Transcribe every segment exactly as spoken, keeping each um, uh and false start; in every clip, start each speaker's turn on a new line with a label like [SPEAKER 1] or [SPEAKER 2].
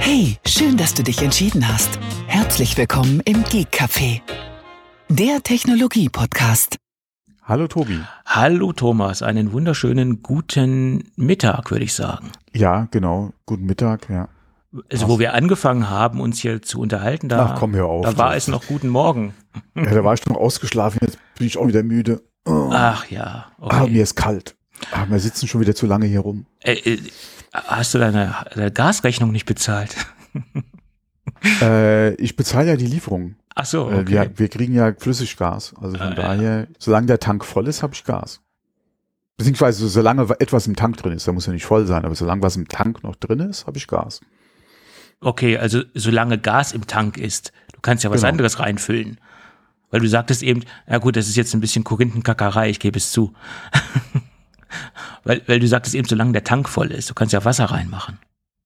[SPEAKER 1] Hey, schön, dass du dich entschieden hast. Herzlich willkommen im Geek Café, der Technologie-Podcast.
[SPEAKER 2] Hallo Tobi.
[SPEAKER 3] Hallo Thomas, einen wunderschönen guten Mittag, würde ich sagen.
[SPEAKER 2] Ja, genau, guten Mittag, ja.
[SPEAKER 3] Also wo wir angefangen haben, uns hier zu unterhalten, da,
[SPEAKER 2] Ach, komm, hör auf,
[SPEAKER 3] da war
[SPEAKER 2] das-
[SPEAKER 3] es noch guten Morgen.
[SPEAKER 2] Ja, da war ich noch ausgeschlafen, jetzt bin ich auch wieder müde. Oh.
[SPEAKER 3] Ach ja,
[SPEAKER 2] Ah,
[SPEAKER 3] okay.
[SPEAKER 2] mir ist kalt. Ah, wir sitzen schon wieder zu lange hier rum.
[SPEAKER 3] Äh, äh, hast du deine, deine Gasrechnung nicht bezahlt?
[SPEAKER 2] Äh, ich bezahle ja die Lieferung.
[SPEAKER 3] Ach so,
[SPEAKER 2] Äh,
[SPEAKER 3] okay.
[SPEAKER 2] wir, wir kriegen ja Flüssiggas. Also von
[SPEAKER 3] Ah,
[SPEAKER 2] daher, solange der Tank voll ist, habe ich Gas. Beziehungsweise solange etwas im Tank drin ist, da muss ja nicht voll sein, aber solange was im Tank noch drin ist, habe ich Gas.
[SPEAKER 3] Okay, also solange Gas im Tank ist, du kannst ja was
[SPEAKER 2] Genau.
[SPEAKER 3] anderes reinfüllen. Weil du sagtest eben, ja gut, das ist jetzt ein bisschen Korinthenkackerei, ich gebe es zu. weil, weil du sagtest eben, solange der Tank voll ist, du kannst ja Wasser reinmachen.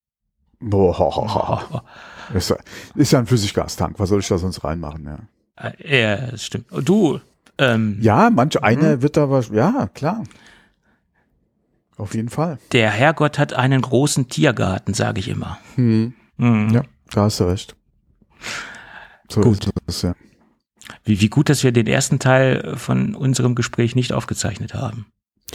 [SPEAKER 2] Boah, ist, ja- ist ja ein Flüssiggastank, was soll ich da sonst reinmachen, ja.
[SPEAKER 3] Äh, Ja, das stimmt. Und du, ähm,
[SPEAKER 2] Ja, manch einer wird da was, ja, klar. Auf jeden Fall.
[SPEAKER 3] der Herrgott hat einen großen Tiergarten, sage ich immer.
[SPEAKER 2] Hm.
[SPEAKER 3] Mhm.
[SPEAKER 2] Ja, da hast du recht. So
[SPEAKER 3] Gut.
[SPEAKER 2] ist es, ja.
[SPEAKER 3] Wie, wie gut, dass wir den ersten Teil von unserem Gespräch nicht aufgezeichnet haben.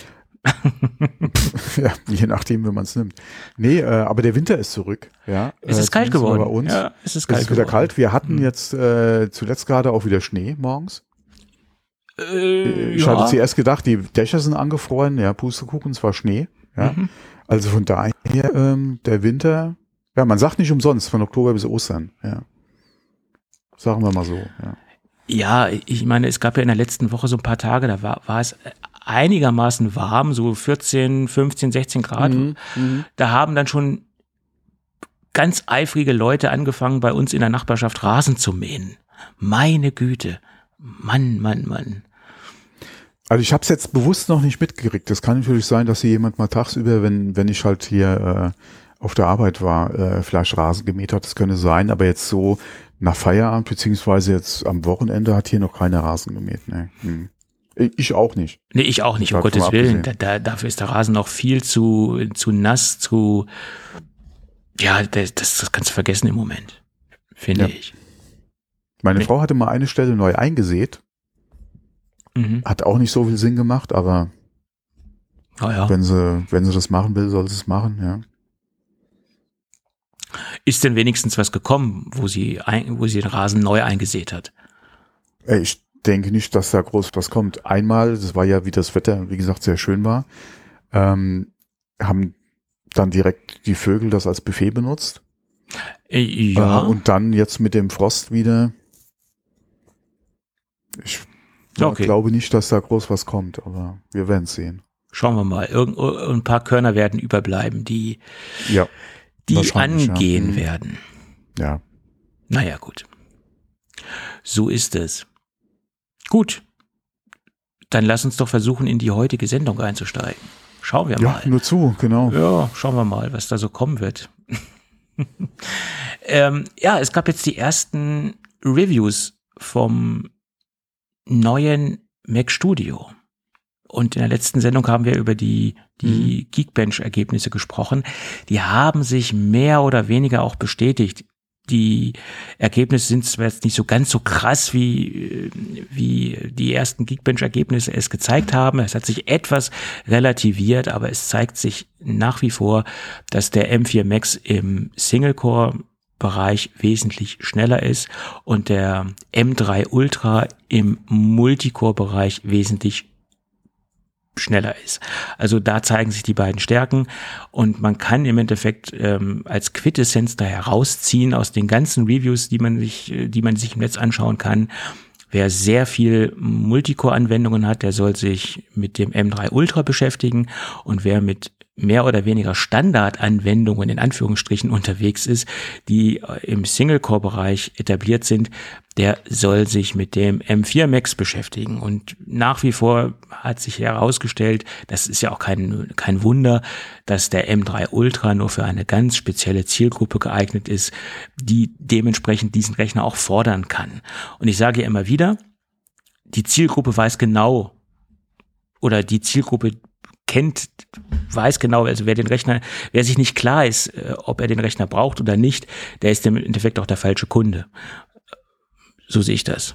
[SPEAKER 2] Ja, je nachdem, wie man es nimmt. Nee, äh, aber der Winter ist zurück. Ja,
[SPEAKER 3] Es
[SPEAKER 2] äh,
[SPEAKER 3] ist kalt
[SPEAKER 2] zumindest mal
[SPEAKER 3] geworden.
[SPEAKER 2] Bei uns.
[SPEAKER 3] Ja, es ist
[SPEAKER 2] Es
[SPEAKER 3] kalt
[SPEAKER 2] ist wieder
[SPEAKER 3] geworden.
[SPEAKER 2] kalt. Wir hatten
[SPEAKER 3] Mhm.
[SPEAKER 2] jetzt äh, zuletzt gerade auch wieder Schnee morgens.
[SPEAKER 3] Äh,
[SPEAKER 2] Ich
[SPEAKER 3] ja.
[SPEAKER 2] hatte zuerst gedacht, die Dächer sind angefroren. Ja, Pustekuchen, es war Schnee. Ja,
[SPEAKER 3] Mhm.
[SPEAKER 2] also von daher ähm, der Winter. Ja, man sagt nicht umsonst von Oktober bis Ostern. Ja, sagen wir mal so. Ja.
[SPEAKER 3] Ja, ich meine, es gab ja in der letzten Woche so ein paar Tage, da war, war es einigermaßen warm, so vierzehn, fünfzehn, sechzehn Grad.
[SPEAKER 2] Mhm, mhm.
[SPEAKER 3] Da haben dann schon ganz eifrige Leute angefangen, bei uns in der Nachbarschaft Rasen zu mähen. Meine Güte. Mann, Mann, Mann.
[SPEAKER 2] Also ich habe es jetzt bewusst noch nicht mitgekriegt. Das kann natürlich sein, dass hier jemand mal tagsüber, wenn wenn ich halt hier äh, auf der Arbeit war, äh, vielleicht Rasen gemäht hat. Das könnte sein, aber jetzt so nach Feierabend beziehungsweise jetzt am Wochenende hat hier noch keiner Rasen gemäht. Nee. Hm. Ich auch nicht.
[SPEAKER 3] Nee, ich auch nicht, um
[SPEAKER 2] Davon
[SPEAKER 3] Gottes Willen. Da,
[SPEAKER 2] abgesehen.
[SPEAKER 3] da, dafür ist der Rasen noch viel zu, zu nass, zu, ja, das, das, das kannst du vergessen im Moment, finde
[SPEAKER 2] Ja.
[SPEAKER 3] ich.
[SPEAKER 2] Meine
[SPEAKER 3] Nee.
[SPEAKER 2] Frau hatte mal eine Stelle neu eingesät.
[SPEAKER 3] Mhm.
[SPEAKER 2] Hat auch nicht so viel Sinn gemacht, aber
[SPEAKER 3] Oh ja.
[SPEAKER 2] wenn sie wenn sie das machen will, soll sie es machen. Ja.
[SPEAKER 3] Ist denn wenigstens was gekommen, wo sie, ein, wo sie den Rasen neu eingesät hat?
[SPEAKER 2] Äh, Ich denke nicht, dass da groß was kommt. Einmal, das war ja, wie das Wetter, wie gesagt, sehr schön war, ähm, haben dann direkt die Vögel das als Buffet benutzt.
[SPEAKER 3] Äh, Ja,
[SPEAKER 2] Äh, und dann jetzt mit dem Frost wieder. Ich
[SPEAKER 3] Okay.
[SPEAKER 2] glaube nicht, dass da groß was kommt, aber wir werden es sehen.
[SPEAKER 3] schauen wir mal. Irgend, ein paar Körner werden überbleiben, die,
[SPEAKER 2] Ja,
[SPEAKER 3] die
[SPEAKER 2] Wahrscheinlich, ja.
[SPEAKER 3] angehen
[SPEAKER 2] Mhm.
[SPEAKER 3] werden.
[SPEAKER 2] ja.
[SPEAKER 3] Naja, gut. So ist es. Gut. Dann lass uns doch versuchen, in die heutige Sendung einzusteigen. Schauen wir
[SPEAKER 2] Ja,
[SPEAKER 3] mal.
[SPEAKER 2] nur zu, genau.
[SPEAKER 3] Ja, schauen wir mal, was da so kommen wird. ähm, ja, es gab jetzt die ersten Reviews vom neuen Mac Studio. Und in der letzten Sendung haben wir über die, die
[SPEAKER 2] Mhm.
[SPEAKER 3] Geekbench-Ergebnisse gesprochen. Die haben sich mehr oder weniger auch bestätigt. Die Ergebnisse sind zwar jetzt nicht so ganz so krass, wie, wie die ersten Geekbench-Ergebnisse es gezeigt haben. Es hat sich etwas relativiert, aber es zeigt sich nach wie vor, dass der M vier Max im Single-Core-Bereich wesentlich schneller ist und der M drei Ultra im Multicore-Bereich wesentlich schneller ist. Also da zeigen sich die beiden Stärken und man kann im Endeffekt ähm, als Quintessenz da herausziehen aus den ganzen Reviews, die man sich, die man sich im Netz anschauen kann. Wer sehr viel Multicore-Anwendungen hat, der soll sich mit dem M drei Ultra beschäftigen und wer mit mehr oder weniger Standardanwendungen in Anführungsstrichen unterwegs ist, die im Single-Core-Bereich etabliert sind, der soll sich mit dem M vier Max beschäftigen. Und nach wie vor hat sich herausgestellt, das ist ja auch kein, kein Wunder, dass der M drei Ultra nur für eine ganz spezielle Zielgruppe geeignet ist, die dementsprechend diesen Rechner auch fordern kann. Und ich sage ja immer wieder, die Zielgruppe weiß genau, oder die Zielgruppe kennt, weiß genau, also wer den Rechner, wer sich nicht klar ist, ob er den Rechner braucht oder nicht, der ist im Endeffekt auch der falsche Kunde. So sehe ich das.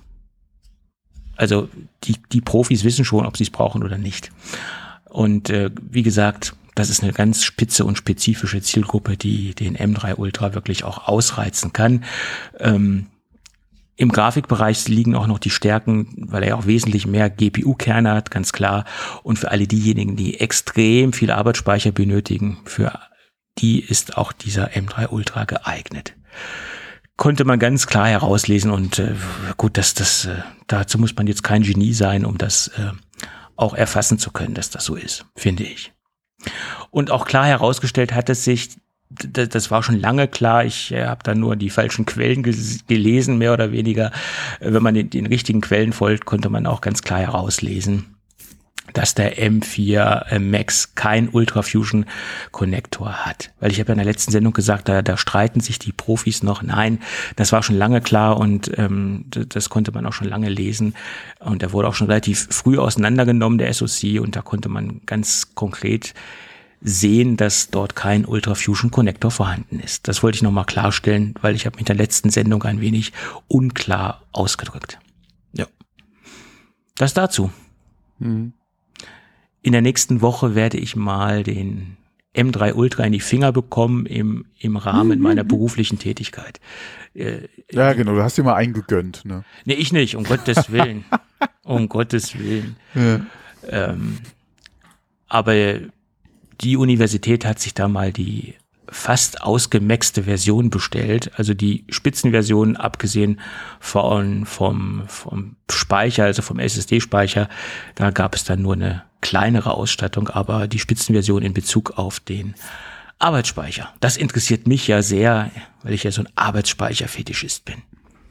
[SPEAKER 3] Also die, die Profis wissen schon, ob sie es brauchen oder nicht. Und äh, wie gesagt, das ist eine ganz spitze und spezifische Zielgruppe, die den M drei Ultra wirklich auch ausreizen kann. Ähm, Im Grafikbereich liegen auch noch die Stärken, weil er ja auch wesentlich mehr G P U-Kerne hat, ganz klar. Und für alle diejenigen, die extrem viel Arbeitsspeicher benötigen, für die ist auch dieser M drei Ultra geeignet. Konnte man ganz klar herauslesen und äh, gut, dass das äh, dazu muss man jetzt kein Genie sein, um das äh, auch erfassen zu können, dass das so ist, finde ich. Und auch klar herausgestellt hat es sich, das war schon lange klar, ich äh, habe da nur die falschen Quellen ges- gelesen, mehr oder weniger. Wenn man den, den richtigen Quellen folgt, konnte man auch ganz klar herauslesen, dass der M vier Max kein Ultrafusion-Konnektor hat. Weil ich habe ja in der letzten Sendung gesagt, da, da streiten sich die Profis noch. Nein, das war schon lange klar und ähm, das konnte man auch schon lange lesen. Und der wurde auch schon relativ früh auseinandergenommen, der S O C, und da konnte man ganz konkret sehen, dass dort kein Ultrafusion-Konnektor vorhanden ist. Das wollte ich nochmal klarstellen, weil ich habe mich in der letzten Sendung ein wenig unklar ausgedrückt. Ja. Das dazu.
[SPEAKER 2] Mhm.
[SPEAKER 3] In der nächsten Woche werde ich mal den M drei Ultra in die Finger bekommen im, im Rahmen mhm. meiner beruflichen Tätigkeit. Äh,
[SPEAKER 2] ja, genau, du hast dir mal eingegönnt. Ne?
[SPEAKER 3] Nee, ich nicht, um Gottes Willen. um Gottes Willen. Ja. Ähm, aber die Universität hat sich da mal die fast ausgemaxte Version bestellt, also die Spitzenversion, abgesehen von, vom, vom Speicher, also vom S S D-Speicher, da gab es dann nur eine kleinere Ausstattung, aber die Spitzenversion in Bezug auf den Arbeitsspeicher. Das interessiert mich ja sehr, weil ich ja so ein Arbeitsspeicher-Fetischist bin.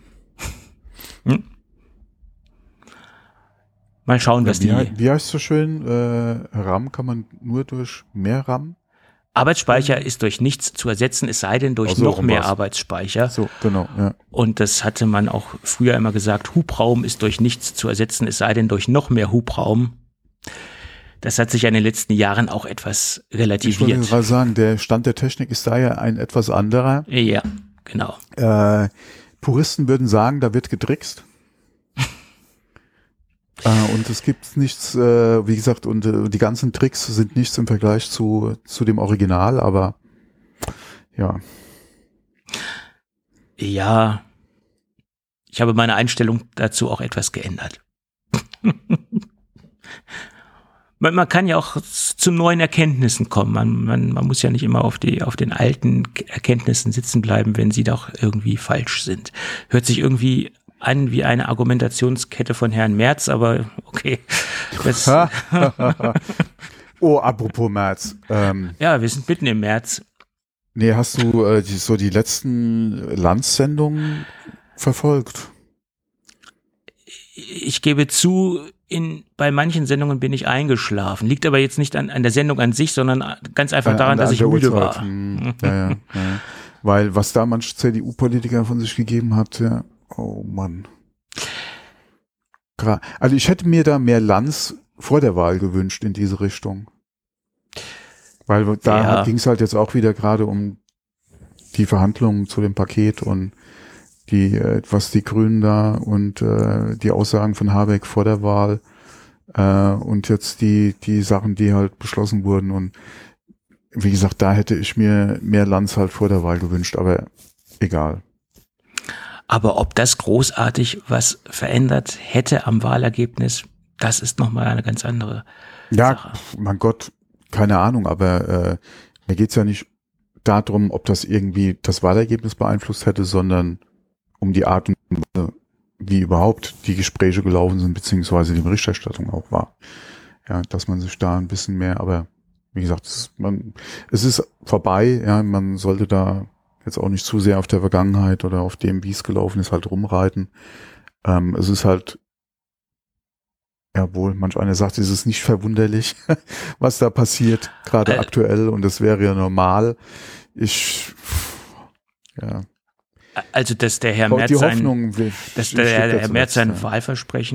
[SPEAKER 3] hm? Mal schauen, was
[SPEAKER 2] ja, wie,
[SPEAKER 3] die...
[SPEAKER 2] Wie heißt es so schön? Äh, RAM kann man nur durch mehr RAM?
[SPEAKER 3] Arbeitsspeicher ist durch nichts zu ersetzen, es sei denn durch
[SPEAKER 2] also,
[SPEAKER 3] noch mehr
[SPEAKER 2] was?
[SPEAKER 3] Arbeitsspeicher.
[SPEAKER 2] So, genau, ja.
[SPEAKER 3] Und das hatte man auch früher immer gesagt, Hubraum ist durch nichts zu ersetzen, es sei denn durch noch mehr Hubraum. Das hat sich in den letzten Jahren auch etwas relativiert.
[SPEAKER 2] Ich wollte gerade sagen, der Stand der Technik ist da ja ein etwas anderer.
[SPEAKER 3] Ja, genau.
[SPEAKER 2] Äh, Puristen würden sagen, da wird getrickst. äh, und es gibt nichts, äh, wie gesagt, und äh, die ganzen Tricks sind nichts im Vergleich zu, zu dem Original, aber ja.
[SPEAKER 3] Ja, ich habe meine Einstellung dazu auch etwas geändert. man, man kann ja auch zu neuen Erkenntnissen kommen. Man, man, man muss ja nicht immer auf, die, auf den alten Erkenntnissen sitzen bleiben, wenn sie doch irgendwie falsch sind. Hört sich irgendwie an wie eine Argumentationskette von Herrn Merz, aber okay. Das
[SPEAKER 2] oh, apropos Merz. Ähm,
[SPEAKER 3] ja, wir sind mitten im März.
[SPEAKER 2] Nee, hast du äh, die, so die letzten Landsendungen verfolgt?
[SPEAKER 3] Ich gebe zu, in, bei manchen Sendungen bin ich eingeschlafen. Liegt aber jetzt nicht an, an der Sendung an sich, sondern ganz einfach daran, äh, dass ich müde war.
[SPEAKER 2] Hm, ja, ja, ja. Weil was da manche C D U-Politiker von sich gegeben hat, ja, oh Mann. Also ich hätte mir da mehr Lanz vor der Wahl gewünscht in diese Richtung. Weil da
[SPEAKER 3] ja.
[SPEAKER 2] ging es halt jetzt auch wieder gerade um die Verhandlungen zu dem Paket und die, was die Grünen da und äh, die Aussagen von Habeck vor der Wahl äh, und jetzt die die Sachen, die halt beschlossen wurden. Und wie gesagt, da hätte ich mir mehr Lanz halt vor der Wahl gewünscht, aber egal.
[SPEAKER 3] Aber ob das großartig was verändert hätte am Wahlergebnis, das ist nochmal eine ganz andere
[SPEAKER 2] ja,
[SPEAKER 3] Sache.
[SPEAKER 2] Ja, mein Gott, keine Ahnung, aber äh, mir geht's ja nicht darum, ob das irgendwie das Wahlergebnis beeinflusst hätte, sondern um die Art und Weise, wie überhaupt die Gespräche gelaufen sind, beziehungsweise die Berichterstattung auch war. Ja, dass man sich da ein bisschen mehr, aber wie gesagt, es ist, man, es ist vorbei, ja, man sollte da jetzt auch nicht zu sehr auf der Vergangenheit oder auf dem, wie es gelaufen ist, halt rumreiten. Ähm, es ist halt, ja wohl, manch einer sagt, es ist nicht verwunderlich, was da passiert, gerade äh, aktuell, und das wäre ja normal. Ich, ja.
[SPEAKER 3] Also, dass der Herr Merz sein,
[SPEAKER 2] Hoffnung,
[SPEAKER 3] dass der, der Herr Merz sein ja. Wahlversprechen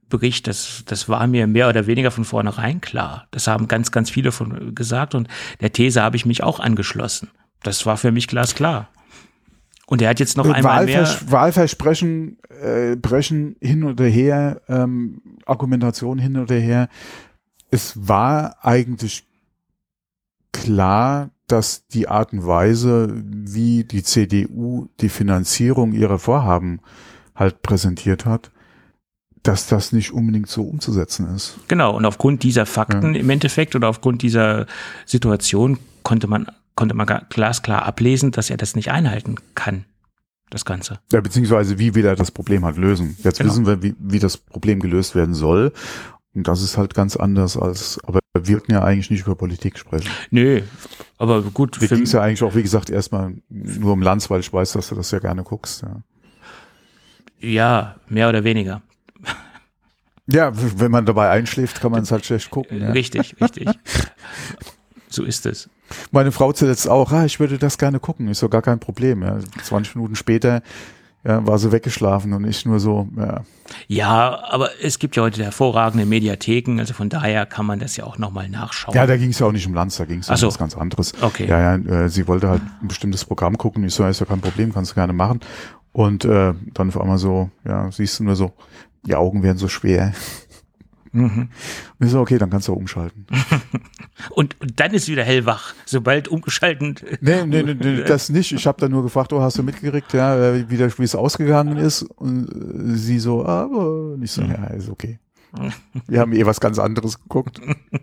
[SPEAKER 3] Bericht, das, das war mir mehr oder weniger von vornherein klar. Das haben ganz, ganz viele von gesagt und der These habe ich mich auch angeschlossen. Das war für mich glasklar. Und er hat jetzt noch äh, einmal
[SPEAKER 2] Wahlvers-
[SPEAKER 3] mehr...
[SPEAKER 2] Wahlversprechen, äh, brechen hin oder her, ähm, Argumentation hin oder her. Es war eigentlich klar, dass die Art und Weise, wie die C D U die Finanzierung ihrer Vorhaben halt präsentiert hat, dass das nicht unbedingt so umzusetzen ist.
[SPEAKER 3] Genau, und aufgrund dieser Fakten
[SPEAKER 2] ja.
[SPEAKER 3] im Endeffekt oder aufgrund dieser Situation konnte man, konnte man glasklar ablesen, dass er das nicht einhalten kann, das Ganze.
[SPEAKER 2] Ja, beziehungsweise wie will er das Problem halt lösen. Jetzt genau. wissen wir, wie, wie das Problem gelöst werden soll. Und das ist halt ganz anders als, aber wir wollten ja eigentlich nicht über Politik sprechen.
[SPEAKER 3] Nö, aber gut.
[SPEAKER 2] Mir ging es ja eigentlich auch, wie gesagt, erstmal nur um Lanz, weil ich weiß, dass du das ja gerne guckst. Ja,
[SPEAKER 3] ja mehr oder weniger.
[SPEAKER 2] Ja, wenn man dabei einschläft, kann man es halt schlecht gucken. Ja.
[SPEAKER 3] Richtig, richtig. So ist es.
[SPEAKER 2] Meine Frau zuletzt auch, ah, ich würde das gerne gucken, ist so gar kein Problem. Ja. zwanzig Minuten später ja, war sie weggeschlafen und ich nur so, ja.
[SPEAKER 3] Ja, aber es gibt ja heute hervorragende Mediatheken, also von daher kann man das ja auch nochmal nachschauen.
[SPEAKER 2] Ja, da ging es ja auch nicht um Lanz, da ging es um
[SPEAKER 3] so.
[SPEAKER 2] was ganz anderes.
[SPEAKER 3] Okay.
[SPEAKER 2] Ja, ja, äh, sie wollte halt ein bestimmtes Programm gucken, ich so, ist ja kein Problem, kannst du gerne machen. Und äh, dann auf einmal so, ja, siehst du nur so, die Augen werden so schwer. Mhm. Und ich so, okay, dann kannst du auch umschalten.
[SPEAKER 3] und, und dann ist wieder hellwach, sobald umgeschalten.
[SPEAKER 2] Nee, nee, nee, nee das nicht. Ich habe dann nur gefragt, oh, hast du mitgekriegt, ja, wie, wie es ausgegangen ist? Und sie so, aber nicht so, ja, ist okay. Wir haben eh was ganz anderes geguckt.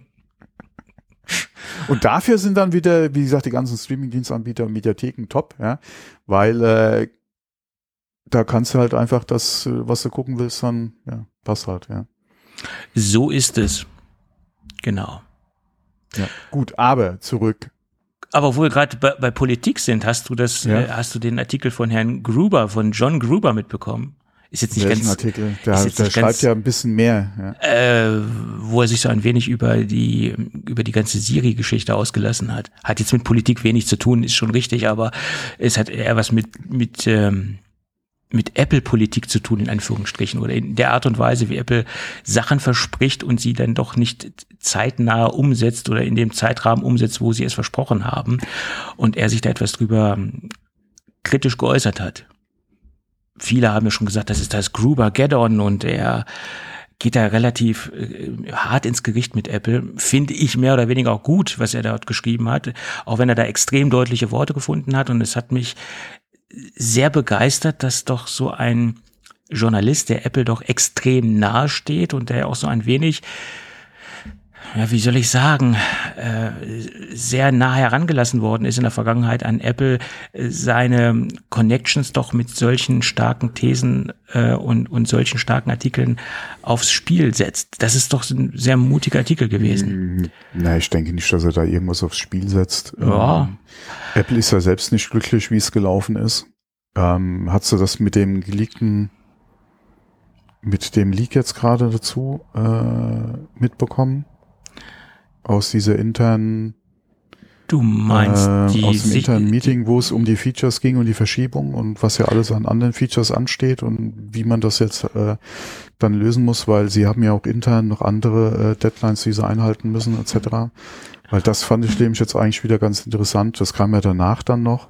[SPEAKER 2] Und dafür sind dann wieder, wie gesagt, die ganzen Streaming-Dienstanbieter und Mediatheken top, ja, weil äh, da kannst du halt einfach das, was du gucken willst, dann, ja, passt halt, ja.
[SPEAKER 3] So ist es. Genau.
[SPEAKER 2] Ja, gut, aber zurück.
[SPEAKER 3] Aber wo wir gerade bei, bei Politik sind, hast du das,
[SPEAKER 2] ja.
[SPEAKER 3] äh, hast du den Artikel von Herrn Gruber, von John Gruber mitbekommen? Ist jetzt nicht
[SPEAKER 2] Welchen
[SPEAKER 3] ganz.
[SPEAKER 2] Artikel? Der, der schreibt ganz, ja ein bisschen mehr. Ja.
[SPEAKER 3] Äh, wo er sich so ein wenig über die über die ganze Siri-Geschichte ausgelassen hat. Hat jetzt mit Politik wenig zu tun, ist schon richtig, aber es hat eher was mit mit ähm, mit Apple-Politik zu tun, in Anführungsstrichen, oder in der Art und Weise, wie Apple Sachen verspricht und sie dann doch nicht zeitnah umsetzt oder in dem Zeitrahmen umsetzt, wo sie es versprochen haben. Und er sich da etwas drüber kritisch geäußert hat. Viele haben ja schon gesagt, das ist das Gruber-Geddon und er geht da relativ äh, hart ins Gericht mit Apple. Finde ich mehr oder weniger auch gut, was er dort geschrieben hat, auch wenn er da extrem deutliche Worte gefunden hat. Und es hat mich sehr begeistert, dass doch so ein Journalist, der Apple doch extrem nahe steht und der auch so ein wenig, ja, wie soll ich sagen, äh, sehr nah herangelassen worden ist in der Vergangenheit an Apple, äh, seine Connections doch mit solchen starken Thesen äh, und, und solchen starken Artikeln aufs Spiel setzt. Das ist doch ein sehr mutiger Artikel gewesen.
[SPEAKER 2] Na, ich denke nicht, dass er da irgendwas aufs Spiel setzt.
[SPEAKER 3] Ja.
[SPEAKER 2] Ähm, Apple ist ja selbst nicht glücklich, wie es gelaufen ist. Ähm, hast du das mit dem geleakten, mit dem Leak jetzt gerade dazu äh, mitbekommen? Aus dieser internen,
[SPEAKER 3] du meinst
[SPEAKER 2] äh,
[SPEAKER 3] die
[SPEAKER 2] aus dem
[SPEAKER 3] sich,
[SPEAKER 2] internen Meeting, wo es um die Features ging und die Verschiebung und was ja alles an anderen Features ansteht und wie man das jetzt äh, dann lösen muss, weil sie haben ja auch intern noch andere äh, Deadlines, die sie einhalten müssen, et cetera. Weil das fand ich nämlich jetzt eigentlich wieder ganz interessant. Das kam ja danach dann noch.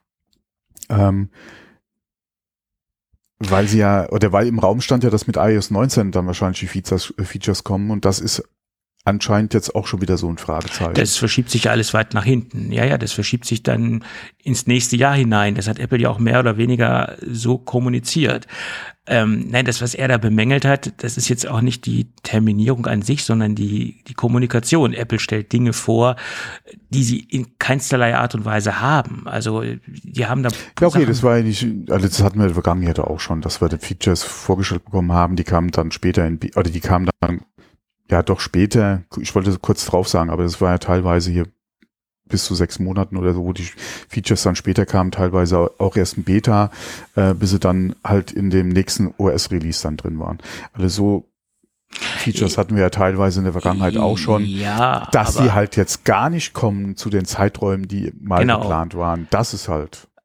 [SPEAKER 2] Ähm, weil sie ja, oder weil im Raum stand ja, dass mit i O S neunzehn dann wahrscheinlich die Features, äh, Features kommen und das ist anscheinend jetzt auch schon wieder so ein Fragezeichen.
[SPEAKER 3] Das verschiebt sich ja alles weit nach hinten. Ja, ja, das verschiebt sich dann ins nächste Jahr hinein. Das hat Apple ja auch mehr oder weniger so kommuniziert. Ähm, nein, das, was er da bemängelt hat, das ist jetzt auch nicht die Terminierung an sich, sondern die, die Kommunikation. Apple stellt Dinge vor, die sie in keinsterlei Art und Weise haben. Also, die haben da...
[SPEAKER 2] Ja, okay, Sachen, das war ja nicht, also das hatten wir in der Vergangenheit auch schon, dass wir die Features vorgestellt bekommen haben, die kamen dann später in, oder die kamen dann ja, doch später, ich wollte kurz drauf sagen, aber das war ja teilweise hier bis zu sechs Monaten oder so, wo die Features dann später kamen, teilweise auch erst in Beta, äh, bis sie dann halt in dem nächsten O S-Release dann drin waren. Also so Features hatten wir ja teilweise in der Vergangenheit auch schon,
[SPEAKER 3] ja,
[SPEAKER 2] dass sie halt jetzt gar nicht kommen zu den Zeiträumen, die mal
[SPEAKER 3] genau.
[SPEAKER 2] geplant waren. Das ist halt...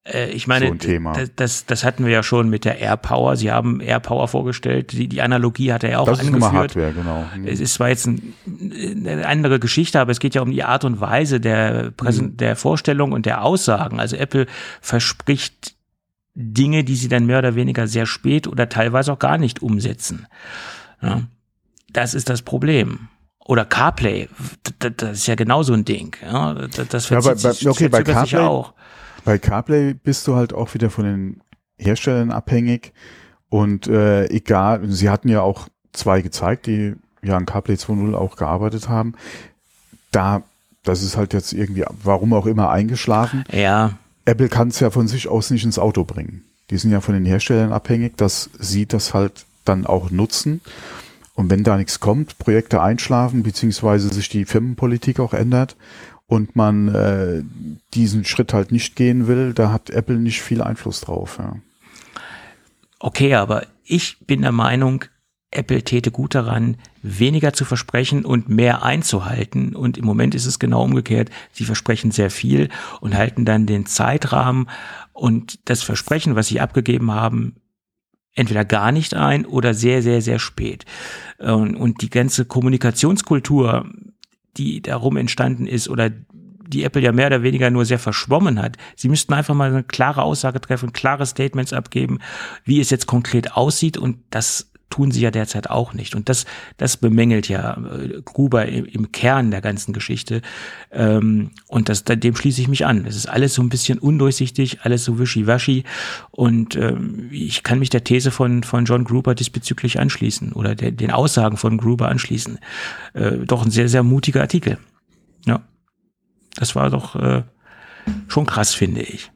[SPEAKER 3] Äh, ich meine,
[SPEAKER 2] so ein Thema.
[SPEAKER 3] Das, das, das hatten wir ja schon mit der AirPower. Sie haben AirPower vorgestellt. Die, die Analogie hat er ja auch
[SPEAKER 2] das
[SPEAKER 3] angeführt.
[SPEAKER 2] Das ist immer Hardware, genau.
[SPEAKER 3] Es ist zwar jetzt ein, eine andere Geschichte, aber es geht ja um die Art und Weise der, Präsent- mhm. der Vorstellung und der Aussagen. Also Apple verspricht Dinge, die sie dann mehr oder weniger sehr spät oder teilweise auch gar nicht umsetzen. Ja, das ist das Problem. Oder CarPlay, das, das ist ja genauso ein Ding. Ja, das, das
[SPEAKER 2] ja, bei, bei,
[SPEAKER 3] sich,
[SPEAKER 2] okay, bei CarPlay,
[SPEAKER 3] sich ja auch.
[SPEAKER 2] Bei CarPlay bist du halt auch wieder von den Herstellern abhängig und äh, egal, sie hatten ja auch zwei gezeigt, die ja an CarPlay zwei Punkt null auch gearbeitet haben. Da, das ist halt jetzt irgendwie, warum auch immer, eingeschlafen.
[SPEAKER 3] Ja.
[SPEAKER 2] Apple kann es ja von sich aus nicht ins Auto bringen. Die sind ja von den Herstellern abhängig, dass sie das halt dann auch nutzen. Und wenn da nichts kommt, Projekte einschlafen, beziehungsweise sich die Firmenpolitik auch ändert und man äh, diesen Schritt halt nicht gehen will, da hat Apple nicht viel Einfluss drauf. Ja.
[SPEAKER 3] Okay, aber ich bin der Meinung, Apple täte gut daran, weniger zu versprechen und mehr einzuhalten. Und im Moment ist es genau umgekehrt. Sie versprechen sehr viel und halten dann den Zeitrahmen und das Versprechen, was sie abgegeben haben, entweder gar nicht ein oder sehr, sehr, sehr spät. Und die ganze Kommunikationskultur, die darum entstanden ist oder die Apple ja mehr oder weniger nur sehr verschwommen hat. Sie müssten einfach mal eine klare Aussage treffen, klare Statements abgeben, wie es jetzt konkret aussieht, und das tun sie ja derzeit auch nicht. Und das, das bemängelt ja äh, Gruber im, im Kern der ganzen Geschichte. Ähm, und das, dem schließe ich mich an. Es ist alles so ein bisschen undurchsichtig, alles so wischiwaschi. Und ähm, ich kann mich der These von, von John Gruber diesbezüglich anschließen oder der, den Aussagen von Gruber anschließen. Äh, doch ein sehr, sehr mutiger Artikel. Ja. Das war doch äh, schon krass, finde ich.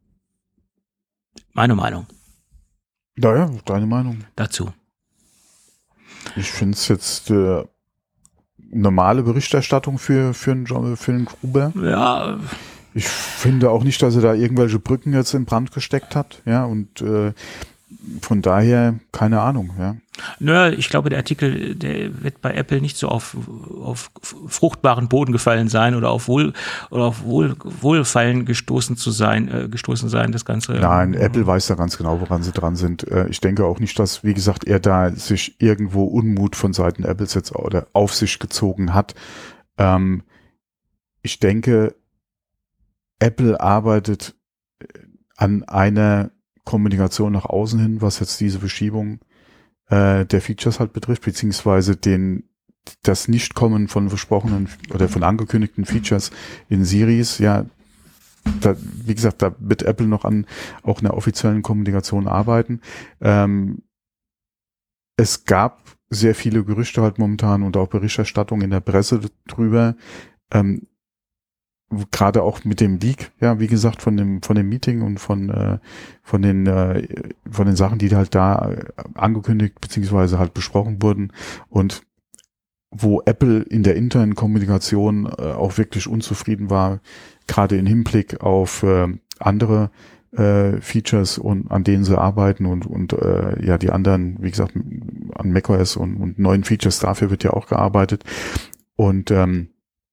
[SPEAKER 3] Meine Meinung.
[SPEAKER 2] Naja, deine Meinung.
[SPEAKER 3] Dazu.
[SPEAKER 2] Ich finde es jetzt äh, normale Berichterstattung für, für, einen, für einen Gruber.
[SPEAKER 3] Ja.
[SPEAKER 2] Ich finde auch nicht, dass er da irgendwelche Brücken jetzt in Brand gesteckt hat. Ja, und äh, von daher, keine Ahnung, ja.
[SPEAKER 3] Naja, ich glaube, der Artikel, der wird bei Apple nicht so auf, auf fruchtbaren Boden gefallen sein oder auf Wohl, oder auf Wohl, Wohlfallen gestoßen zu sein, äh, gestoßen sein, das Ganze.
[SPEAKER 2] Nein, äh, Apple weiß da ganz genau, woran sie dran sind. Äh, ich denke auch nicht, dass, wie gesagt, er da sich irgendwo Unmut von Seiten Apples jetzt oder auf sich gezogen hat. Ähm, ich denke, Apple arbeitet an einer Kommunikation nach außen hin, was jetzt diese Verschiebung äh, der Features halt betrifft, beziehungsweise den das Nichtkommen von versprochenen oder von angekündigten Features in Series. Ja, da, wie gesagt, da wird Apple noch an auch einer offiziellen Kommunikation arbeiten. Ähm, es gab sehr viele Gerüchte halt momentan und auch Berichterstattung in der Presse drüber. Ähm, gerade auch mit dem Leak, ja, wie gesagt, von dem von dem Meeting und von äh, von den äh, von den Sachen, die halt da angekündigt beziehungsweise halt besprochen wurden und wo Apple in der internen Kommunikation äh, auch wirklich unzufrieden war, gerade im Hinblick auf äh, andere äh, Features und an denen sie arbeiten und und äh, ja die anderen, wie gesagt, an macOS und, und neuen Features, dafür wird ja auch gearbeitet und ähm,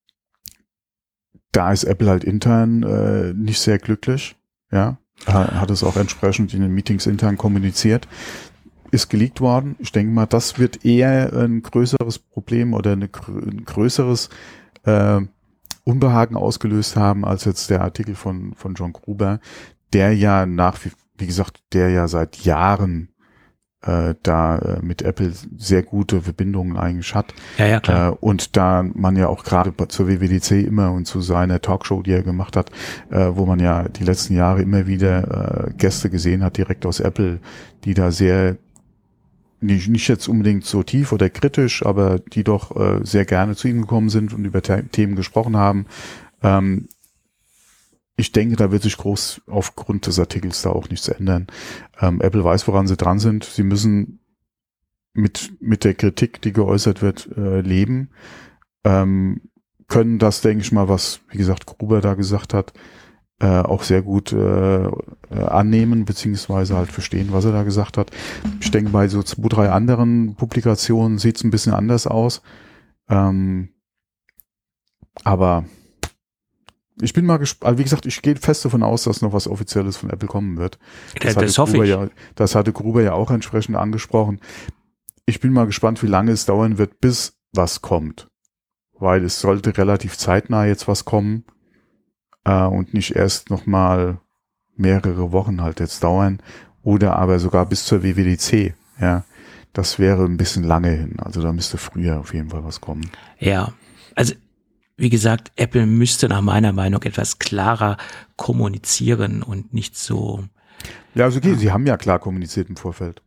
[SPEAKER 2] da ist Apple halt intern äh, nicht sehr glücklich, ja, hat es auch entsprechend in den Meetings intern kommuniziert, ist geleakt worden. Ich denke mal, das wird eher ein größeres Problem oder eine, ein größeres äh, Unbehagen ausgelöst haben, als jetzt der Artikel von von John Gruber, der ja nach, wie, wie gesagt, der ja seit Jahren äh, da äh, mit Apple sehr gute Verbindungen eigentlich hat.
[SPEAKER 3] Ja, ja, klar.
[SPEAKER 2] Äh, und da man ja auch gerade zur W W D C immer und zu seiner Talkshow, die er gemacht hat, äh, wo man ja die letzten Jahre immer wieder äh, Gäste gesehen hat, direkt aus Apple, die da sehr, nicht, nicht jetzt unbedingt so tief oder kritisch, aber die doch äh, sehr gerne zu ihm gekommen sind und über The- Themen gesprochen haben. Ähm, Ich denke, da wird sich groß aufgrund des Artikels da auch nichts ändern. Ähm, Apple weiß, woran sie dran sind. Sie müssen mit mit der Kritik, die geäußert wird, äh, leben. Ähm, können das, denke ich mal, was, wie gesagt, Gruber da gesagt hat, äh, auch sehr gut äh, annehmen, beziehungsweise halt verstehen, was er da gesagt hat. Ich denke, bei so zwei, drei anderen Publikationen sieht es ein bisschen anders aus. Ähm, aber Ich bin mal gespannt, also wie gesagt, ich gehe fest davon aus, dass noch was Offizielles von Apple kommen wird. Das,
[SPEAKER 3] das, das hoffe
[SPEAKER 2] Gruber
[SPEAKER 3] ich.
[SPEAKER 2] Ja, das hatte Gruber ja auch entsprechend angesprochen. Ich bin mal gespannt, wie lange es dauern wird, bis was kommt. Weil es sollte relativ zeitnah jetzt was kommen äh, und nicht erst nochmal mehrere Wochen halt jetzt dauern oder aber sogar bis zur W W D C. Ja, das wäre ein bisschen lange hin. Also da müsste früher auf jeden Fall was kommen.
[SPEAKER 3] Ja, also wie gesagt, Apple müsste nach meiner Meinung etwas klarer kommunizieren und nicht so.
[SPEAKER 2] Ja, also okay, ja. Sie haben ja klar kommuniziert im Vorfeld.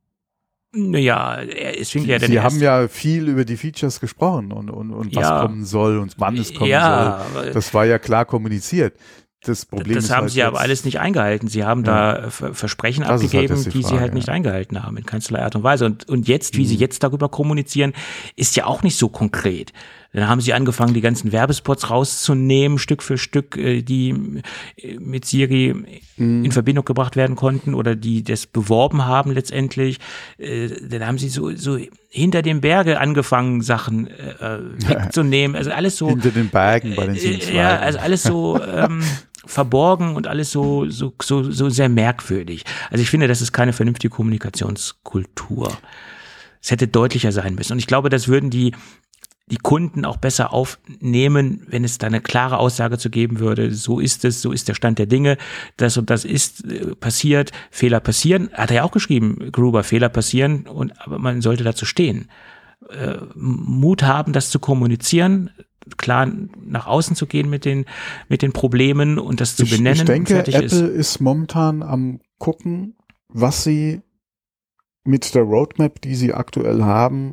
[SPEAKER 3] Naja, es fing ja dann
[SPEAKER 2] Sie
[SPEAKER 3] erst,
[SPEAKER 2] haben ja viel über die Features gesprochen und, und, und was
[SPEAKER 3] ja,
[SPEAKER 2] kommen soll und wann es kommen
[SPEAKER 3] ja,
[SPEAKER 2] soll. Das war ja klar kommuniziert. Das Problem
[SPEAKER 3] das
[SPEAKER 2] ist
[SPEAKER 3] haben
[SPEAKER 2] halt
[SPEAKER 3] sie aber
[SPEAKER 2] jetzt,
[SPEAKER 3] alles nicht eingehalten. Sie haben
[SPEAKER 2] ja.
[SPEAKER 3] da Versprechen
[SPEAKER 2] Das ist halt
[SPEAKER 3] abgegeben,
[SPEAKER 2] jetzt die
[SPEAKER 3] die
[SPEAKER 2] Frage,
[SPEAKER 3] sie halt
[SPEAKER 2] ja.
[SPEAKER 3] nicht eingehalten haben, in keinsterlei Art und Weise. Und, und jetzt, wie
[SPEAKER 2] Mhm.
[SPEAKER 3] sie jetzt darüber kommunizieren, ist ja auch nicht so konkret. Dann haben sie angefangen, die ganzen Werbespots rauszunehmen, Stück für Stück, äh, die äh, mit Siri
[SPEAKER 2] Mhm.
[SPEAKER 3] in Verbindung gebracht werden konnten oder die das beworben haben letztendlich. Äh, Dann haben sie so, so hinter dem Berge angefangen, Sachen äh, wegzunehmen. Also alles so.
[SPEAKER 2] hinter den Bergen bei den
[SPEAKER 3] Äh,
[SPEAKER 2] sieben Zwergen.
[SPEAKER 3] Ja, also alles so ähm, verborgen und alles so, so, so, so sehr merkwürdig. Also ich finde, das ist keine vernünftige Kommunikationskultur. Es hätte deutlicher sein müssen. Und ich glaube, das würden die, die Kunden auch besser aufnehmen, wenn es da eine klare Aussage zu geben würde. So ist es, so ist der Stand der Dinge. Das und das ist äh, passiert. Fehler passieren. Hat er ja auch geschrieben, Gruber, Fehler passieren. Und, aber man sollte dazu stehen. Äh, Mut haben, das zu kommunizieren, klar nach außen zu gehen mit den mit den Problemen und das zu
[SPEAKER 2] ich,
[SPEAKER 3] benennen.
[SPEAKER 2] Ich denke,
[SPEAKER 3] und fertig
[SPEAKER 2] Apple
[SPEAKER 3] ist.
[SPEAKER 2] ist momentan am gucken, was sie mit der Roadmap, die sie aktuell haben,